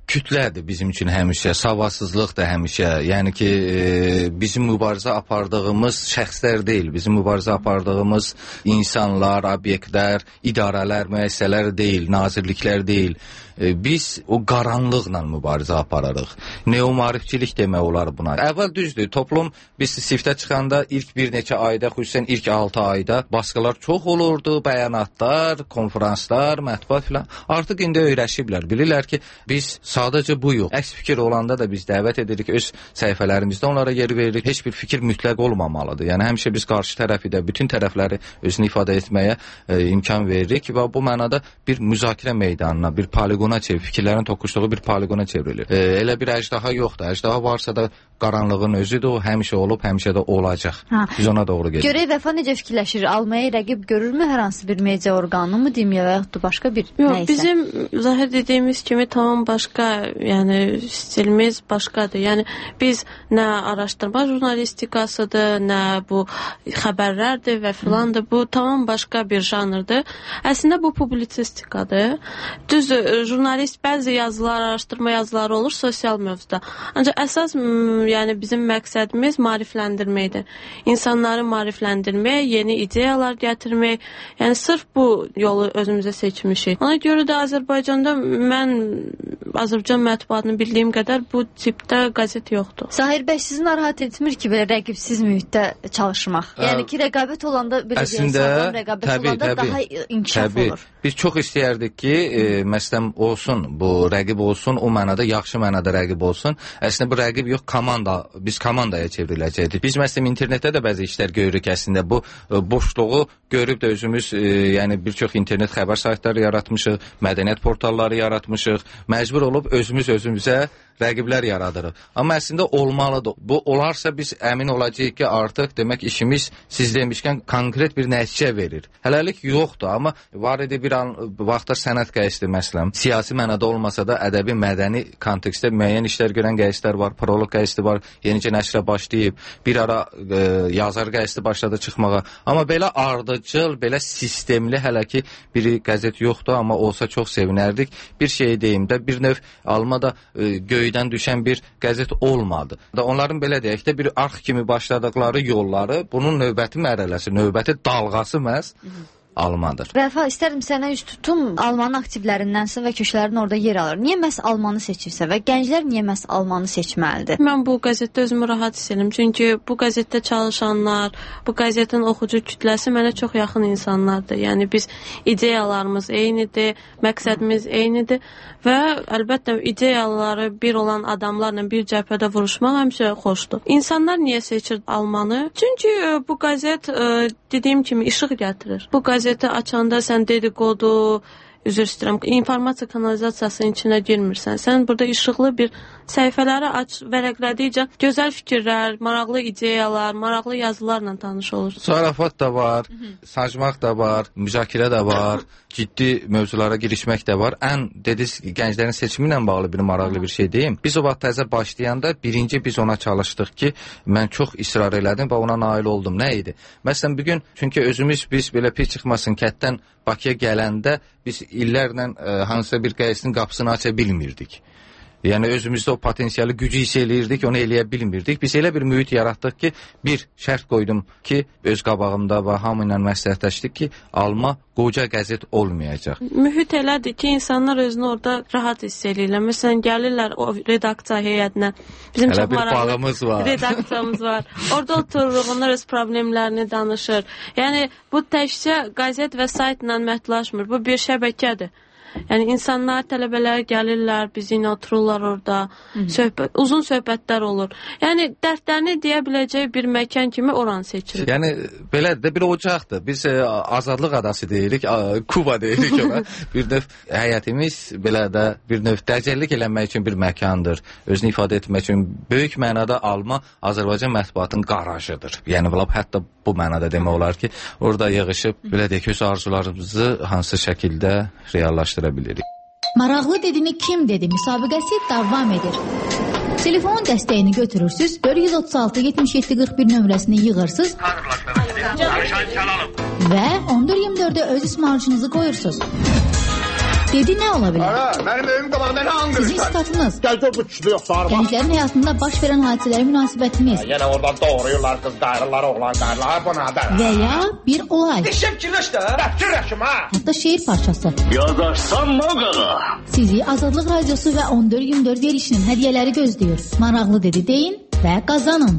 kütlədir bizim üçün həmişə, savadsızlıq da həmişə. Yəni ki, e, bizim mübarizə apardığımız şəxslər deyil, bizim mübarizə apardığımız insanlar, obyektlər, idarələr, müəssisələr deyil, nazirliklər deyil. Biz o qaranlıqla mübarizə apararıq. Neomarifçilik demək olar buna. Əvvəl düzdür, toplum biz siftə çıxanda ilk bir neçə ayda, xüsusən ilk altı ayda baskılar çox olurdu, bəyanatlar, konferanslar, mətbuat filan. Artıq indi öyrəşiblər. Bilirlər ki, biz sadəcə bu yox. Əks fikir olanda da biz dəvət edirik, öz səhifələrimizdə onlara yer veririk. Heç bir fikir mütləq olmamalıdır. Yəni həmişə biz qarşı tərəfi də, bütün tərəfləri özünü ifadə etməyə e, imkan veririk və bu mənada bir müzakirə meydanına, bir poligon çevir, fikirlərin toqquşduğu bir poligona çevrilir. E, elə bir əjdaha yoxdur. Əjdaha varsa da qaranlığın özüdür, o həmişə olub, həmişə də olacaq. Ha. Biz ona doğru gedirik. Görək Vəfa necə fikirləşir? Almaya rəqib görürmü hər hansı bir media orqanı mı deyim ya və yaxud da başqa bir Yox, nəysə? Bizim zahir dediyimiz kimi tamam başqa, yəni stilimiz başqadır. Yəni biz nə araşdırma jurnalistikasıdır, nə bu xəbərlərdir və filandır. Bu tamam başqa bir janrdır. Əslində bu publisistikadır. Düzdür, jurnalist bəzi yazılar, araşdırma yazıları olur sosial mövzuda. Ancaq əsas yəni bizim məqsədimiz maarifləndirməkdir. İnsanları maarifləndirmək, yeni ideyalar gətirmək. Yəni sırf bu yolu özümüzə seçmişik. Ona görə də Azərbaycanda mən Azərbaycan mətbuatını bildiyim qədər bu tipdə qəzet yoxdur. Zahir bəy, sizi narahat etmir ki, belə rəqibsiz mühitdə çalışmaq? Ə, yəni ki, rəqabət olanda belə əslində, deyək, rəqabət təbii, olanda təbii, daha inkişaf təbii. olur. Biz çox istəyərdik ki, e, məsələn olsun, bu rəqib olsun, o mənada yaxşı mənada rəqib olsun. Əslində bu rəqib yox, komanda, biz komandaya çevriləcəkdik. Biz məsələn internetdə də bəzi işlər görürük əslində. Bu e, boşluğu görüb də özümüz, e, yəni bir çox internet xəbər saytları yaratmışıq, mədəniyyət portalları yaratmışıq. Məcbur olub özümüz özümüzə rəqiblər yaradırıq. Amma əslində olmalıdır. Bu olarsa biz əmin olacağıq ki, artıq demək işimiz siz demişkən konkret bir nəticə verir. Hələlik yoxdur, amma var idi bir an vaxtlar sənət qəzetləri məsələn, siyasi mənada olmasa da ədəbi, mədəni kontekstdə müəyyən işlər görən qəzetlər var, prolog qəzetləri var, yenicə nəşrə başlayıb, bir ara e, yazar qəzetləri başladı çıxmağa. Amma belə ardıcıl, belə sistemli hələ ki bir qəzet yoxdur, amma olsa çox sevinərdik. Bir şey deyim də, bir növ Almada e, göydən düşən bir qəzet olmadı. Da onların belə deyək də bir arx kimi başladıqları yolları, bunun növbəti mərhələsi, növbəti dalğası məhz Almandır. Vəfa, istərdim sənə üst tutum Almanın aktivlərindənsin və köşələrin orada yer alır. Niyə məhz Almanı seçirsə və gənclər niyə məhz Almanı seçməlidir? Mən bu qəzetdə özümü rahat hiss edirəm. Çünki bu qəzetdə çalışanlar, bu qəzetin oxucu kütləsi mənə çox yaxın insanlardır. Yəni biz ideyalarımız eynidir, məqsədimiz eynidir və əlbəttə ideyaları bir olan adamlarla bir cəbhədə vuruşmaq həmişə xoşdur. İnsanlar niyə seçir Almanı? Çünki bu qəzet dediyim kimi işıq gətirir. Bu qəzeti açanda sən dedikodu, üzr istəyirəm, informasiya kanalizasiyasının içinə girmirsən. Sən burada işıqlı bir səhifələri aç, vərəqlədikcə gözəl fikirlər, maraqlı ideyalar, maraqlı yazılarla tanış olursun. Zarafat da var, sancmaq da var, müzakirə də var, ciddi mövzulara girişmək də var. Ən dediniz gənclərin seçimi ilə bağlı bir maraqlı bir şey deyim. Biz o vaxt təzə başlayanda birinci biz ona çalışdıq ki, mən çox israr elədim və ona nail oldum. Nə idi? Məsələn bugün çünki özümüz biz belə pis çıxmasın kətdən Bakıya gələndə biz illərlə e, hansısa bir qəzetin qapısını aça bilmirdik. Yəni özümüzdə o potensialı gücü hiss eləyirdik, onu eləyə bilmirdik. Biz elə bir mühit yaratdıq ki, bir şərt qoydum ki, öz qabağımda və hamı ilə məsləhətləşdik ki, Alma qoca qəzet olmayacaq. Mühit elədir ki, insanlar özünü orada rahat hiss eləyirlər. Məsələn, gəlirlər o redaksiya heyətinə. Bizim Hələ çox maraqlı var. redaksiyamız var. Orada otururuq, onlar öz problemlərini danışır. Yəni, bu təkcə qəzet və saytla məhdudlaşmır. Bu bir şəbəkədir. Yəni insanlar, tələbələr gəlirlər, bizi ilə otururlar orada, söhbət, uzun söhbətlər olur. Yəni dərdlərini deyə biləcək bir məkan kimi oranı seçilir. Yəni belə də bir ocaqdır. Biz e, azadlıq adası deyirik, a, Kuba deyirik ona. Bir növ həyətimiz belə də bir növ dəcəllik eləmək üçün bir məkandır. Özünü ifadə etmək üçün böyük mənada Alma Azərbaycan mətbuatının qarajıdır. Yəni lap hətta bu mənada demək olar ki, orada yığışıb belə deyək öz arzularımızı hansı şəkildə reallaşdırırıq. Maraqlı dedimi kim dedi müsabiqəsi davam edir. Telefonun dəstəyini götürürsüz, dörd yüz otuz altı yetmiş yeddi qırx bir nömrəsini yığırsınız və on dörd iyirmi dördə öz ismarıcınızı qoyursunuz. Dedi nə ola bilər? Ara, mənim evim qabağında nə anqırırsan? Sizin statınız. Gəlcə bu kişi yox, sarma. Gənclərin həyatında baş verən hadisələrə münasibətiniz. Yenə oradan doğrayırlar qız qayrılar, oğlan qayrılar, bu nədir? Və ya bir olay. Dişim kirləş də. Fikirləşim ha. Hətta şeir parçası. Yazarsan mı qağa? Sizi Azadlıq Radiosu və on dörd iyirmi dörd verilişinin hədiyyələri gözləyir. Maraqlı dedi deyin və qazanın.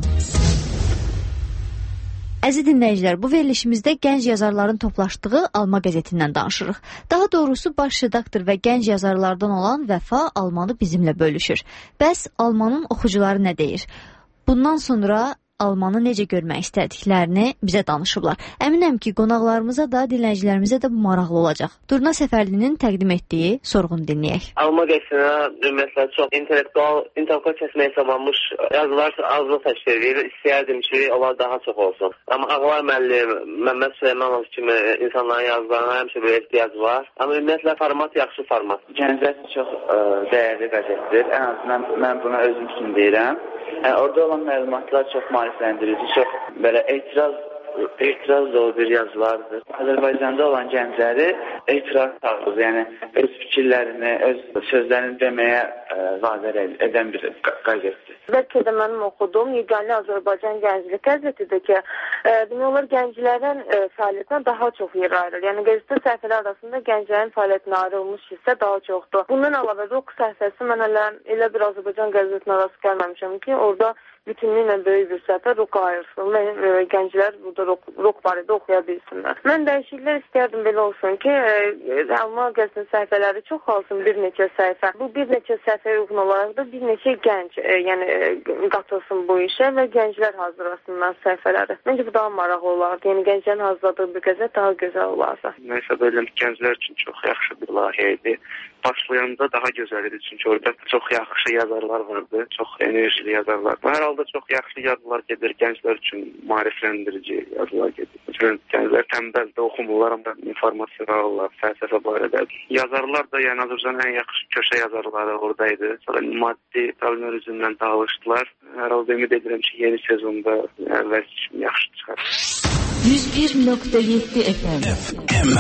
Əziz dinləyicilər, bu verilişimizdə gənc yazarların toplaşdığı Alma qəzetindən danışırıq. Daha doğrusu baş redaktor və gənc yazarlardan olan Vəfa Almanı bizimlə bölüşür. Bəs Almanın oxucuları nə deyir? Bundan sonra Almanı necə görmək istədiklərini bizə danışıblar. Əminəm ki, qonaqlarımıza da, dinləyicilərimizə də bu maraqlı olacaq. Durna Səfərlinin təqdim etdiyi sorğunu dinləyək. Alma qəzetinə ümumiyyətlə çox intellektual, intellektual kəsməyə savunmuş yazılar azlıq təşkil edir. İstəyərdim ki, onlar daha çox olsun. Amma Ağlar müəllim, Məmməd Süleymanov kimi insanların yazılarına həmişə bir ehtiyac var. Amma ümumiyyətlə format yaxşı format. Gənclər çox ə, dəyərli qəzetdir. Ən azından mən buna özüm üçün deyirəm. Yəni, orada olan məlumatlar çox maarifləndirici, çox belə etiraz, etiraz dolu bir yazılardır. Azərbaycanda olan gəncləri etiraz tarzı, yəni öz fikirlərini, öz sözlərini deməyə ə, vadar edən bir qəzetdir. Bəlkə də mənim oxuduğum Yeganə Azərbaycan Gənclik qəzetidir ki, e, demək olar gənclərin e, fəaliyyətinə daha çox yer ayrılır. Yəni qəzetdə səhifələr arasında gənclərin fəaliyyətinə ayrılmış hissə daha çoxdur. Bundan əlavə Rock səhifəsi mən elə, elə bir Azərbaycan qəzetinə rast gəlməmişəm ki, orada bütünlüklə böyük bir səhifə roka ayırsın və e, gənclər burada rock, rock barədə oxuya bilsinlər. Mən dəyişikliklər istəyərdim belə olsun ki, e, Alma qəzetinin səhifələri çoxalsın bir neçə səhifə. Bu bir neçə səhifəyə uyğun olaraq da bir neçə gənc, e, yəni e, qatılsın bu işə və gənclər hazırlasınlar səhifələri. Məncə bu daha maraqlı olardı. Yəni gənclərin hazırladığı bir qəzet daha gözəl olardı. Nəsə belə gənclər üçün çox yaxşı bir layihə idi. Başlayanda daha gözəl idi çünki orada çox yaxşı yazarlar vardı, çox enerjili yazarlar. Hər halda çox yaxşı yazılar gedir, gənclər üçün maarifləndirici yazılar gedir. Çünki gənclər tənbəldə oxumurlar, amma informasiya alırlar, fəlsəfə barədə. Yazarlar da yəni Azərbaycanın ən yaxşı köşə yazarları oradaydı. Sonra maddi problemlər üzündən dağılışdılar. Hər halda ümid edirəm ki, yeni sezonda əvvəlki kimi yaxşı çıxar. yüz bir nöqtə yeddi F M.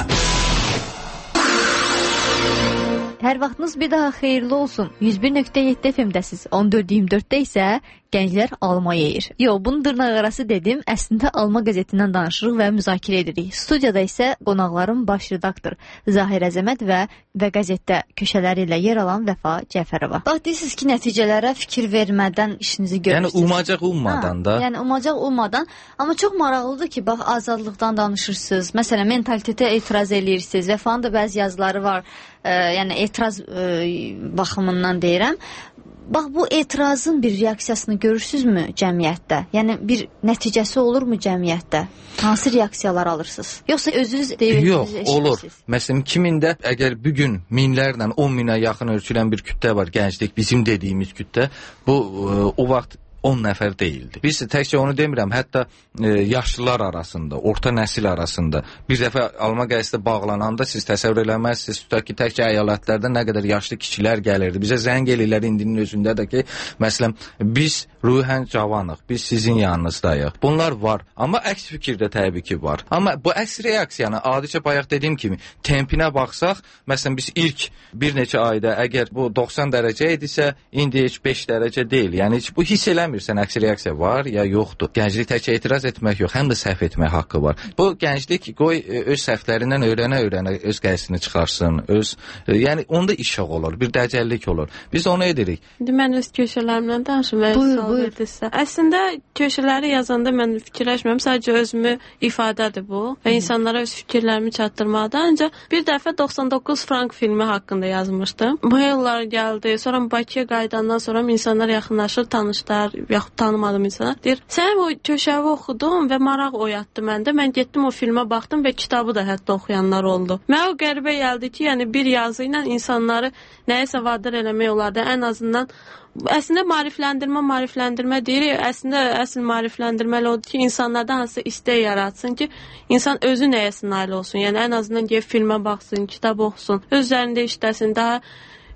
Hər vaxtınız bir daha xeyirli olsun. yüz bir nöqtə yeddi F M-dəsiz. on dörd iyirmi dörddə isə gənclər alma yeyir. Yox, bunu dırnaqarası dedim. Əslində Alma qəzetindən danışırıq və müzakirə edirik. Studiyada isə qonaqların baş redaktor Zahir Əzəmət və və qəzetdə köşələri ilə yer alan Vəfa Cəfərova. Bax, deyirsiniz ki, nəticələrə fikir vermədən işinizi görürsünüz. Yəni umacaq ummadan da. Ha, yəni umacaq ummadan. Amma çox maraqlıdır ki, bax, azadlıqdan danışırsınız. Məsələn, mentalitetə etiraz edirsiniz. Vəfanın da bəzi yazıları var. E, yəni etiraz e, baxımından deyirəm. Bax, bu etirazın bir reaksiyasını görürsünüzmü cəmiyyətdə? Yəni bir nəticəsi olurmu cəmiyyətdə? Hansı reaksiyalar alırsınız? Yoxsa özünüz deyirsiniz? Yox, olur. Məsələn, kimində əgər bugün minlərlə, on minə yaxın ölçülən bir kütlə var, gənclik, bizim dediyimiz kütlə, bu o vaxt on nəfər deyildi. Biz təkcə onu demirəm, hətta e, yaşlılar arasında, orta nəsil arasında bir dəfə Alma qəzetə bağlananda siz təsəvvür eləməzsiniz, tutaq ki, təkcə əyalətlərdə nə qədər yaşlı kişilər gəlirdi. Bizə zəng eləyirlər indinin özündə də ki, məsələn, biz ruhən cavanıq, biz sizin yanınızdayıq. Bunlar var, amma əks fikirdə təbii ki var. Amma bu əks reaksiyanı, adicə bayaq dediyim kimi, tempinə baxsaq, məsələn, biz ilk bir neçə ayda əgər bu doxsan dərəcə idisə, indi heç beş dərəcə deyil. Yəni, heç bu hiss eləmir. Sən əks reaksiya var ya yoxdur. Gənclik təkcə etiraz etmək yox, həm də səhv etmək haqqı var. Bu gənclik qoy öz səhvlərindən öyrənə-öyrənə öz qəzisini çıxarsın, öz, yəni onda işıq olur, bir dəcəllik olur. Biz onu edirik. Mən öz köşələrimdən danışım. Buyur, buyur. Əslində köşələri yazanda mən fikirləşmirəm, sadəcə özümü ifadədir bu və insanlara öz fikirlərimi çatdırmaqda. Ancaq bir dəfə doxsan doqquz frank filmi haqqında yazmışdım. Maillər gəldi, sonra Bakıya qayıdandan sonra insanlar yaxınlaşır, tanışlar, yaxud tanımadığım insanlar deyir, sən o köşəvi oxudum və maraq oyatdı məndə. Mən getdim o filmə baxdım və kitabı da hətta oxuyanlar oldu. Mən o qəribə gəldi ki, yəni bir yazı ilə insanları nəyisə vadar eləmək olardı. Ən azından əslində maarifləndirmə, maarifləndirmə deyirik. Əslində əsl maarifləndirməli odur ki, insanlardan hansısa istək yaratsın ki, insan özü nəyəsə nail olsun. Yəni ən azından gəlib filmə baxsın, kitab oxusun, öz üzərində işləsin, daha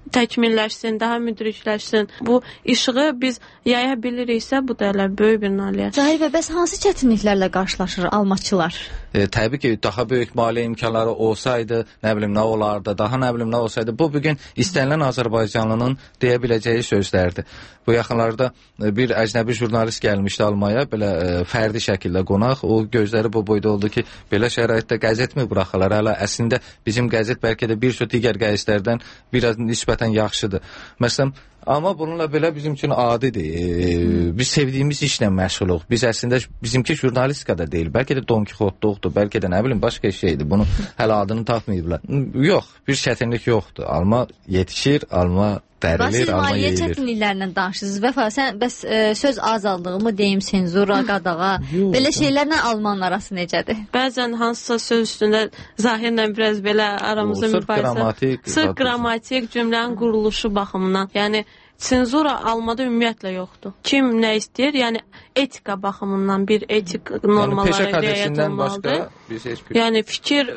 təkmilləşsin, daha müdrikləşsin. Bu işığı biz yaya biliriksə, bu da elə böyük bir nailiyyət. Zahir və bəs hansı çətinliklərlə qarşılaşır almaçılar? E, təbii ki, daha böyük maliyyə imkanları olsaydı, nə bilim, nə olardı, daha nə bilim, nə olsaydı, bu bugün istənilən Azərbaycanlının deyə biləcəyi sözlərdir. Bu yaxınlarda bir əcnəbi jurnalist gəlmişdi Almaya, belə e, fərdi şəkildə qonaq. O gözləri bu boyda oldu ki, belə şəraitdə qəzet mi buraxırlar? Hələ əslində bizim qəzet bəlkə də bir çox digər qəzetlərdən biraz nisbətən yaxşıdır. Məsələn, amma bununla belə bizim üçün adidir. E, biz sevdiyimiz işlə məşğuluq. Biz əslində bizimki jurnalistika da deyil. Bəlkə də Don Kixotluqdur, bəlkə də nə bilim başqa şeydir. Bunu hələ adını tapmayıblar. Yox, bir çətinlik yoxdur. Alma yetişir, alma dərilir, alma yeyilir. Siz maliyyə çətinliklərindən danışırsınız. Vəfa, sən bəs e, söz azaldığı mı deyim, senzura, qadağa, belə şeylərlə Alman arası necədir? Bəzən hansısa söz üstündə zahirlə biraz belə aramızda mübahisə. Sırf qrammatik cümlənin quruluşu baxımından. Yəni senzura Almada ümumiyyətlə yoxdur. Kim nə istəyir, yəni etika baxımından bir etik normalara yəni, riayət olmalıdır. Yəni fikir,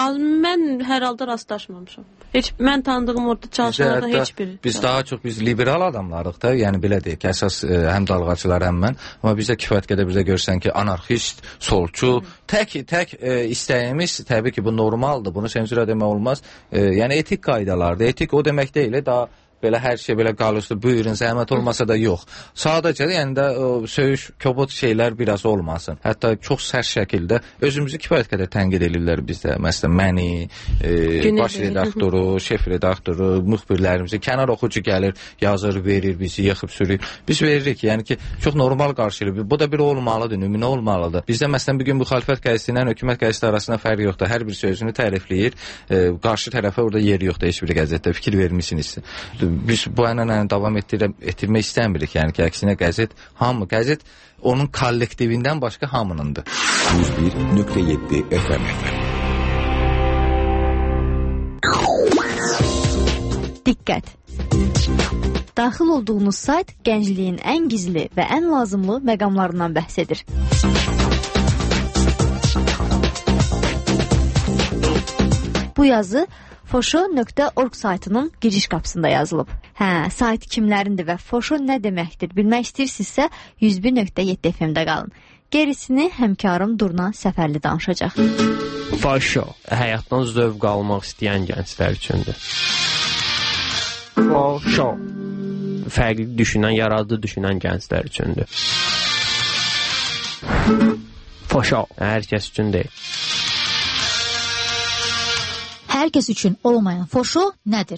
mən hər halda rastlaşmamışam. Heç mən tanıdığım orada çalışanlardan heç biri. Biz daha çox biz liberal adamlarıq da, yəni belə deyək, əsas e, həm dalğaçılar, həm mən. Amma bizdə kifayət qədər bizə görsən ki, anarxist, solçu, tək tək e, istəyimiz təbii ki, bu normaldır. Bunu senzura demək olmaz. E, yəni etik qaydalardır. Etik o demək deyil, daha belə hər şey belə qalırsa, buyurun, zəhmət olmasa da yox. Sadəcə yəni də o, söyüş, kobud şeylər biraz olmasın. Hətta çox sərt şəkildə özümüzü kifayət qədər tənqid edirlər bizdə. Məsələn, məni, e, baş redaktoru, şef redaktoru, müxbirlərimizi, kənar oxucu gəlir, yazır, verir, bizi yıxıb sürür. Biz veririk, yəni ki, çox normal qarşılayır. Bu da bir olmalıdır, nümunə olmalıdır. Bizdə məsələn bir gün müxalifət qəzeti ilə hökumət qəzeti arasında fərq yoxdur. Hər bir sözünü tərifləyir. E, qarşı tərəfə orada yeri yoxdur heç bir qəzetdə. Fikir vermisiniz. Biz bu ənənəni davam etdirə, etdirmək istəmirik. Yəni ki, əksinə qəzet, hamı qəzet onun kollektivindən başqa hamınındır. yüz bir nöqtə yeddi F M. Diqqət! Daxil olduğunuz sayt gəncliyin ən gizli və ən lazımlı məqamlarından bəhs edir. Bu yazı foşo nöqtə org saytının giriş qapısında yazılıb. Hə, sayt kimlərindir və foşo nə deməkdir bilmək istəyirsinizsə yüz bir nöqtə yeddi F M-də qalın. Gerisini həmkarım Durna Səfərli danışacaq. Foşo, həyatdan zövq almaq istəyən gənclər üçündür. Foşo, fərqli düşünən, yaradıcı düşünən gənclər üçündür. Foşo, hər kəs üçün deyil. Hər kəs üçün olmayan foşo nədir?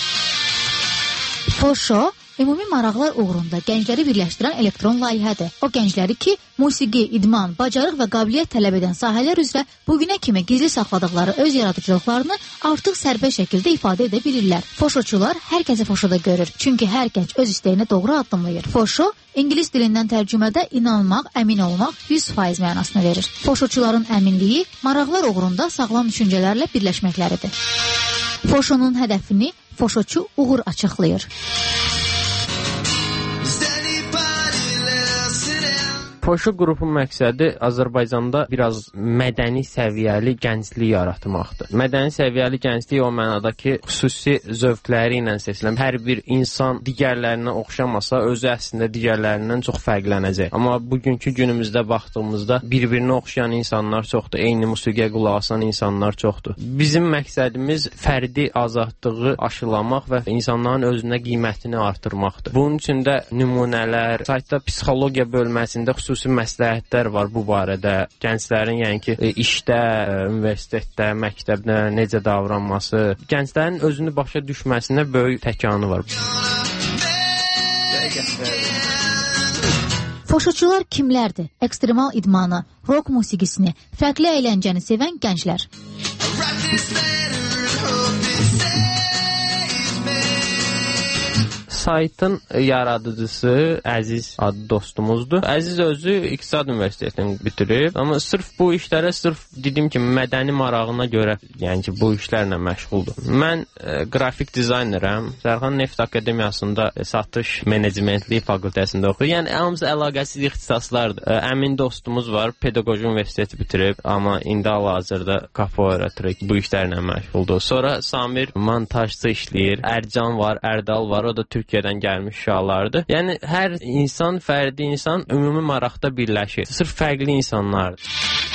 Foşo, ümumi maraqlar uğrunda gəncləri birləşdirən elektron layihədir. O gəncləri ki, musiqi, idman, bacarıq və qabiliyyət tələb edən sahələr üzrə bugünə kimi gizli saxladıqları öz yaradıcılıqlarını artıq sərbəst şəkildə ifadə edə bilirlər. Foşoçular hər kəsi foşoda görür, çünki hər gənc öz istəyinə doğru addımlayır. Foşo, İngilis dilindən tərcümədə inanmaq, əmin olmaq yüz faiz mənasını verir. Foşoçuların əminliyi maraqlar uğrunda sağlam düşüncələrlə birləşməkləridir. Foşonun hədəfini foşoçu uğur açıqlayır. Foşo qrupun məqsədi Azərbaycanda biraz mədəni səviyyəli gənclik yaratmaqdır. Mədəni səviyyəli gənclik o mənada ki, xüsusi zövqləri ilə seçilən hər bir insan digərlərinə oxşamasa, özü əslində digərlərindən çox fərqlənəcək. Amma bugünkü günümüzdə baxdığımızda bir-birinə oxşayan insanlar çoxdur, eyni musiqiyə qulaq asan insanlar çoxdur. Bizim məqsədimiz fərdi azadlığı aşılamaq və insanların özünə qiymətini artırmaqdır. Bunun üçün də nümunələr, saytda psixologiya bölməsində xüsusi xüsusi məsləhətlər var bu barədə. Gənclərin yəni ki, işdə, universitetdə, məktəbdə necə davranması, gənclərin özünü başa düşməsinə böyük təkanı var. Foşoçular kimlərdir? Ekstremal idmanı, rock musiqisini, fərqli əyləncəni sevən gənclər. Saytın yaradıcısı Əziz adlı dostumuzdur. Əziz özü İqtisad Universitetini bitirib, amma sırf bu işlərə, sırf dedim ki, mədəni marağına görə, yəni ki, bu işlərlə məşğuldur. Mən e, qrafik dizaynerəm. Zərxan Neft Akademiyasında e, satış menecmentliyi fakültəsində oxuyur. Yəni hamısı əlaqəsiz ixtisaslardır. E, əmin dostumuz var, Pedaqoji Universiteti bitirib, amma indi hal-hazırda kapoeira trek bu işlərlə məşğuldur. Sonra Samir montajçı işləyir. Ərcan var, Ərdal var, o da Türkiyədən gəlmiş uşaqlardır. Yəni hər insan, fərdi insan ümumi maraqda birləşir. Sırf fərqli insanlardır.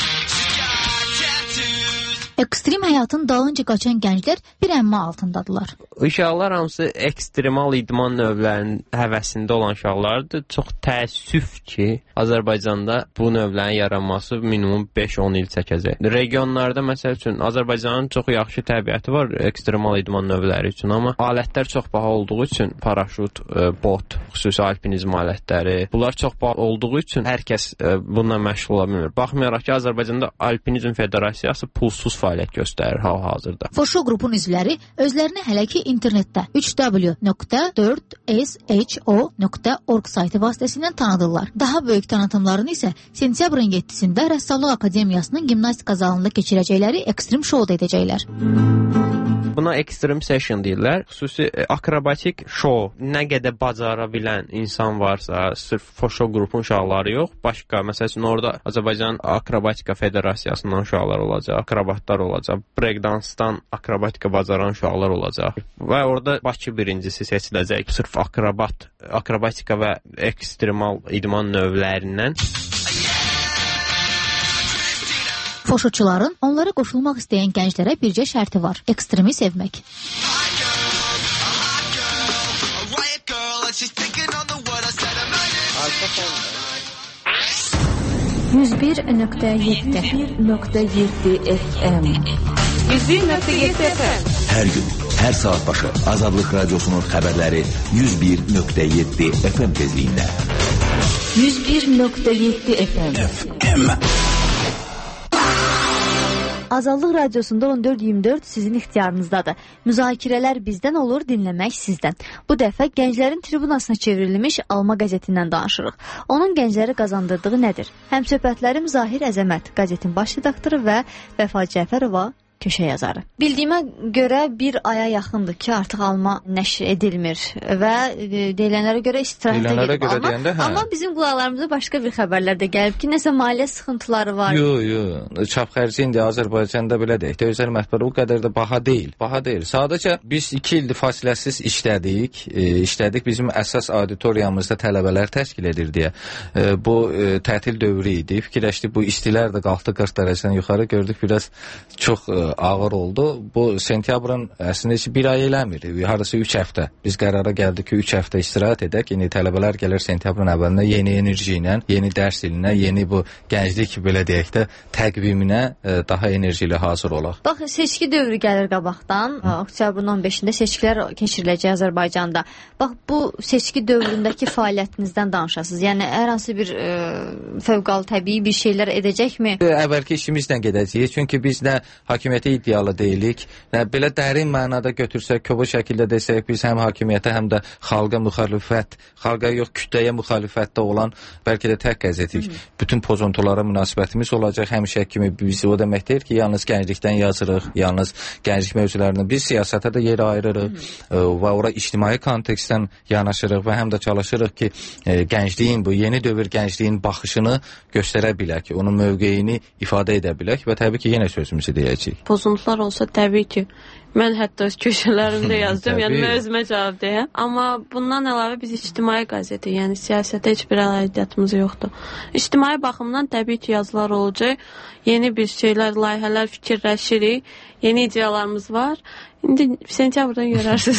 Ekstrem həyatın dalınca qaçan gənclər bir əmma altındadılar. Uşaqlar hamısı ekstremal idman növlərinin həvəsində olan uşaqlardır. Çox təəssüf ki, Azərbaycanda bu növlərin yaranması minimum beş on il çəkəcək. Regionlarda məsəl üçün Azərbaycanın çox yaxşı təbiəti var ekstremal idman növləri üçün, amma alətlər çox baha olduğu üçün paraşut, bot, xüsusi alpinizm alətləri, bunlar çox baha olduğu üçün hər kəs bununla məşğul ola bilmir. Baxmayaraq ki, Azərbaycanda Alpinizm Federasiyası pulsuz fəaliyyət göstərir hal-hazırda. Foşo qrupun üzvləri özlərini hələ ki internetdə üç w nöqtə dörd s h o nöqtə org saytı vasitəsilə tanıdırlar. Daha böyük tanıtımlarını isə sentyabrın yeddisində Rəssamlıq Akademiyasının gimnastika zalında keçirəcəkləri ekstrem şouda edəcəklər. Buna extreme session deyirlər. Xüsusi akrobatik show. Nə qədər bacara bilən insan varsa, sırf Foşo qrupun uşaqları yox, başqa, məsəl üçün orada Azərbaycan Akrobatika Federasiyasından uşaqlar olacaq, akrobatlar olacaq, breakdansdan akrobatika bacaran uşaqlar olacaq və orada Bakı birincisi seçiləcək. Sırf akrobat, akrobatika və ekstremal idman növlərindən. Foşoçuların onlara qoşulmaq istəyən gənclərə bircə şərti var: ekstremi sevmək. yüz bir nöqtə yeddi F M yüz bir nöqtə yeddi F M Hər gün, hər saat başı Azadlıq Radiosunun xəbərləri yüz bir nöqtə yeddi F M tezliyində. yüz bir nöqtə yeddi F M Azadlıq Radiosunda on dörd iyirmi dörd sizin ixtiyarınızdadır. Müzakirələr bizdən olur, dinləmək sizdən. Bu dəfə gənclərin tribunasına çevrilmiş Alma qəzetindən danışırıq. Onun gəncləri qazandırdığı nədir? Həmsöhbətlərim Zahir Əzəmət, qəzetin baş redaktoru, və Vəfa Cəfərova, köşə yazarı. Bildiyimə görə bir aya yaxındır ki, artıq Alma nəşr edilmir və deyilənlərə görə istirahətə gedib Alma. Deyəndə, hə. Amma bizim qulaqlarımıza başqa bir xəbərlər də gəlib ki, nəsə maliyyə sıxıntıları var. Yox, yox. Çap xərci indi Azərbaycanda belə deyək də, özəl mətbuat o qədər də baha deyil. Baha deyil. Sadəcə biz iki ildir fasiləsiz işlədik. E, işlədik. Bizim əsas auditoriyamızda tələbələr təşkil edir deyə. E, bu e, tətil dövrü idi. Fikirləşdik, bu istilər də qalxdı qırx dərəcədən yuxarı, gördük biraz çox e, ağır oldu. Bu sentyabrın əslində heç bir ay eləmir. Hardasa üç həftə. Biz qərara gəldik ki, üç həftə istirahət edək. İndi tələbələr gəlir sentyabrın əvvəlində yeni enerji ilə, yeni dərs ilinə, yeni bu gənclik belə deyək də təqviminə e, daha enerji ilə hazır olaq. Bax, seçki dövrü gəlir qabaqdan. Oktyabrın on beşində seçkilər keçiriləcək Azərbaycanda. Bax, bu seçki dövründəki fəaliyyətinizdən danışasınız. Yəni hər hansı bir e, fövqəladə təbii bir şeylər edəcəkmi? Əvvəlki işimizlə gedəcəyik. Çünki biz nə hakimiyyətə iddialı deyilik. Nə belə dərin mənada götürsək, kobud şəkildə desək, biz həm hakimiyyətə, həm də xalqa müxalifət, xalqa yox, kütləyə müxalifətdə olan bəlkə də tək qəzetik. Hı -hı. Bütün pozuntulara münasibətimiz olacaq. Həmişə kimi biz o demək deyil ki, yalnız gənclikdən yazırıq, yalnız gənclik mövzularını. Biz siyasətə də yer ayırırıq Hı -hı. və ora ictimai kontekstdən yanaşırıq və həm də çalışırıq ki, e, gəncliyin, bu yeni dövr gəncliyin baxışını göstərə bilək, onun mövqeyini ifadə edə bilək və təbii ki, yenə sözümüzü deyəcəyik. Pozuntular olsa təbii ki, mən hətta öz köşələrimdə yazdım, yəni mən özümə cavab deyəm. Amma bundan əlavə biz ictimai qəzeti, yəni siyasətə heç bir əlaqəmiz yoxdur. İctimai baxımdan təbii ki, yazılar olacaq, yeni bir şeylər, layihələr fikirləşirik, yeni ideyalarımız var. İndi sentyabrdan görərsiniz.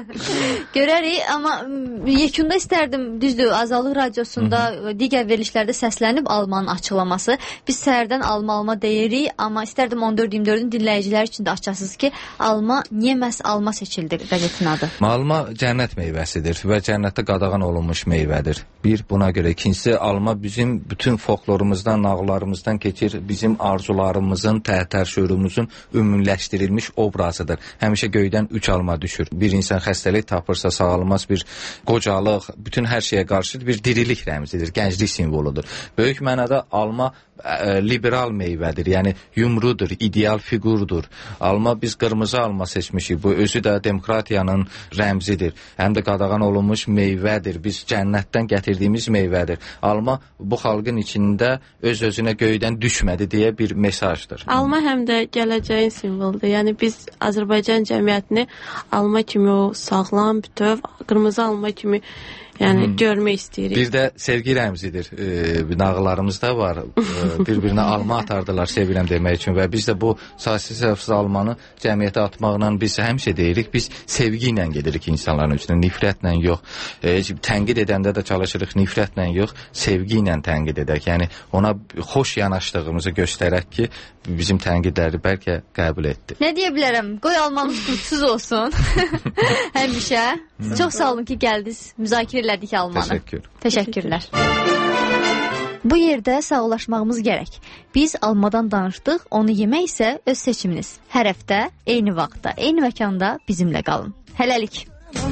Görərik, amma yekunda istərdim, düzdür, Azadlıq Radiosunda, Hı -hı. digər verilişlərdə səslənib Almanın açıqlaması. Biz səhərdən alma-alma deyirik, amma istərdim on dörd iyirmi dördün dinləyicilər üçün də açasınız ki, alma, niyə məhz alma seçildi qəzetin adı? Alma cənnət meyvəsidir və cənnətdə qadağan olunmuş meyvədir. Bir, buna görə. İkincisi, alma bizim bütün folklorumuzdan, nağıllarımızdan keçir, bizim arzularımızın, təhər şüurumuzun ümumiləşdirilmiş obrazıdır. Həm həmişə göydən üç alma düşür. Bir insan xəstəlik tapırsa, sağalmaz bir qocalıq, bütün hər şeyə qarşı bir dirilik rəmzidir, gənclik simvoludur. Böyük mənada alma ə, liberal meyvədir, yəni yumrudur, ideal fiqurdur. Alma, biz qırmızı alma seçmişik, bu özü də demokratiyanın rəmzidir. Həm də qadağan olunmuş meyvədir, biz cənnətdən gətirdiyimiz meyvədir. Alma bu xalqın içində öz-özünə göydən düşmədi deyə bir mesajdır. Alma həm də gələcəyin simvoludur. Yəni biz Azərbaycan cəmiyyətini alma kimi o sağlam, bütöv, qırmızı alma kimi yəni hmm. görmək istəyirik. Bir də sevgi rəmzidir. E, nağıllarımızda var. E, bir-birinə alma atardılar sevirəm demək üçün və biz də bu saysız almanı cəmiyyətə atmaqla biz həmişə deyirik, biz sevgi ilə gedirik insanların üstünə, nifrətlə yox. E, tənqid edəndə də çalışırıq nifrətlə yox, sevgi ilə tənqid edək. Yəni ona xoş yanaşdığımızı göstərək ki, bizim tənqidləri bəlkə qəbul etdi. Nə deyə bilərəm? Qoy almanız qutsuz olsun. Həmişə. Çox sağ olun ki, gəldiniz. Müzakirə elədik almanı. Təşəkkür. Təşəkkürlər. Bu yerdə sağollaşmağımız gərək. Biz almadan danışdıq, onu yemək isə öz seçiminiz. Hər həftə, eyni vaxtda, eyni məkanda bizimlə qalın. Hələlik.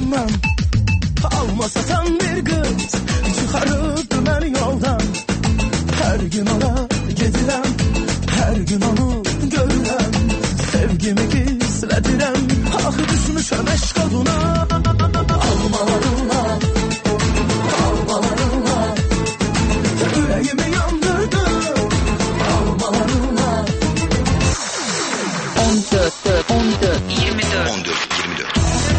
Alma satan bir qız çıxarıbdı məni yoldan. Hər gün ona gedirəm, hər gün onu görürəm. Sevgimi gizlədirəm, axı düşmüşəm eşq oduna. Almalarına, almalarına, ürəyimi yandırdı. Almalarına. on dörd, on dörd, iyirmi dörd. on dörd, iyirmi dörd.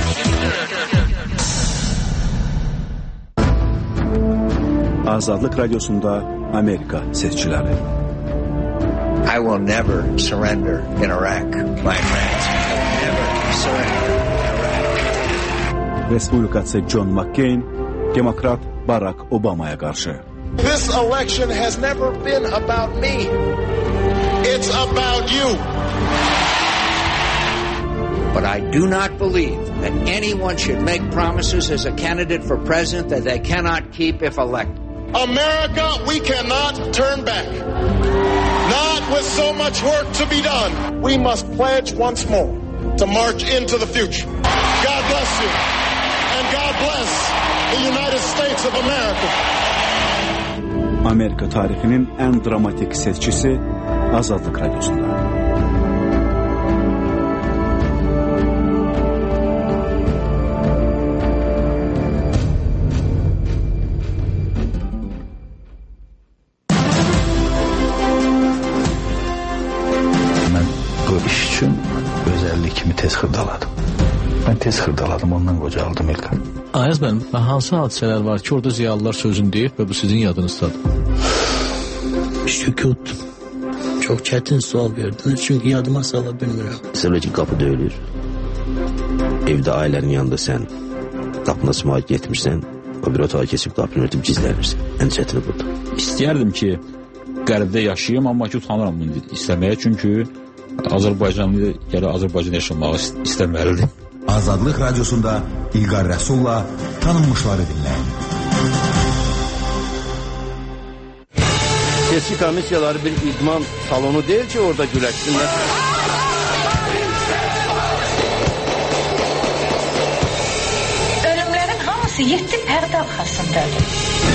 Azadlıq Radiosunda Amerika seçkiləri. I will never surrender in Iraq, my friends. I will never surrender in Iraq. Respublikası John McCain, Demokrat Barack Obama'ya qarşı. This election has never been about me. It's about you. But I do not believe that anyone should make promises as a candidate for president that they cannot keep if elected. America, we cannot turn back. Not with so much work to be done. We must pledge once more to march into the future. God bless you. And God bless the United States of America. Amerika tarixinin ən dramatik seçkisi Azadlıq Radiosunda. Tez xırdaladım. Mən tez xırdaladım, ondan qocaldım İlqar. Ayaz bənim, hansı hadisələr var ki, orada ziyalılar sözünü deyib və bu sizin yadınızdadır? Sükut. Çox çətin sual verdiniz, çünki yadıma sala bilmirəm. Məsələn ki, qapı döyülür. Evdə ailənin yanında sən qapına sımaq getmirsən, o bir otağa keçib qapını örtüb gizlənirsən. Ən çətini burada. İstəyərdim ki, qərbdə yaşayayım, amma ki, utanıram bunu istəməyə, çünki Azərbaycanlı gələ Azərbaycan yaşamağı istəməlidir. Azadlıq Radiosunda İlqar Rəsulla tanınmışları dinləyin. Seçki komissiyaları bir idman salonu deyil ki, orada güləşsinlər. Ölümlərin hamısı yeddi pərdə arxasındadır.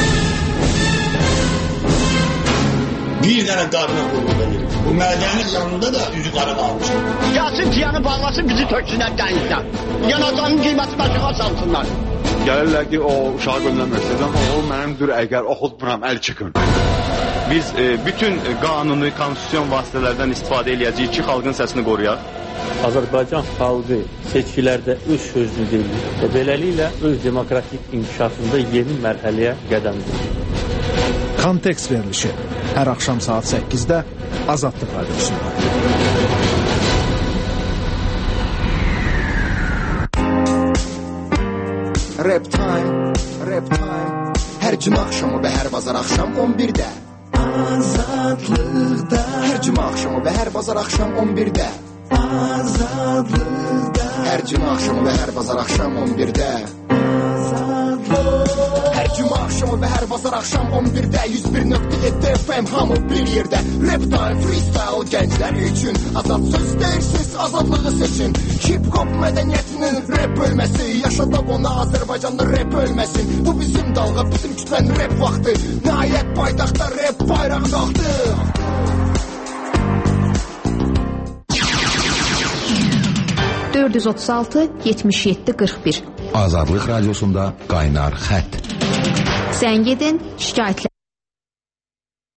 Bir dənə qadına qulluq edir. Bu mədənin yanında da üzü qara qalmış. Gəlsin tiyanı bağlasın, bizi töksünlər dənizdən. Yanacağının qiyməti başıqa salsınlar. Gəlirlər ki, o uşağı göndərmək o mənimdir, əgər oxutmuram, əl çıxın. Biz e, bütün qanuni, konstitusyon vasitələrdən istifadə eləyəcəyik ki, xalqın səsini qoruyaq. Azərbaycan xalqı seçkilərdə öz sözünü deyir və beləliklə öz demokratik inkişafında yeni mərhələyə qədəm qoyur. Kontekst verilişi hər axşam saat səkkizdə Azadlıq Radiosunda. Rap time, rap time. Hər cümə axşamı və hər bazar axşam on birdə. Azadlıqda. Hər cümə axşamı və hər bazar axşam on birdə. Azadlıqda. Hər cümə axşamı və hər bazar axşam on birdə. Azadlıqda. Hər cümə Cuma axşamı və hər bazar axşam on birdə yüz bir nöqtə yeddi F M hamı bir yerdə. Rap time, freestyle gənclər üçün. Azad söz deyirsiz, azadlığı seçin. Hip-hop mədəniyyətinin rap bölməsi. Yaşadaq ona Azərbaycanda rap ölməsin. Bu bizim dalğa, bizim kütlənin rap vaxtı. Nəhayət paytaxtda rap bayrağı qalxdı. dörd yüz otuz altı yetmiş yeddi qırx bir Azadlıq radiosunda qaynar xətt. Zəng edin, şikayətlər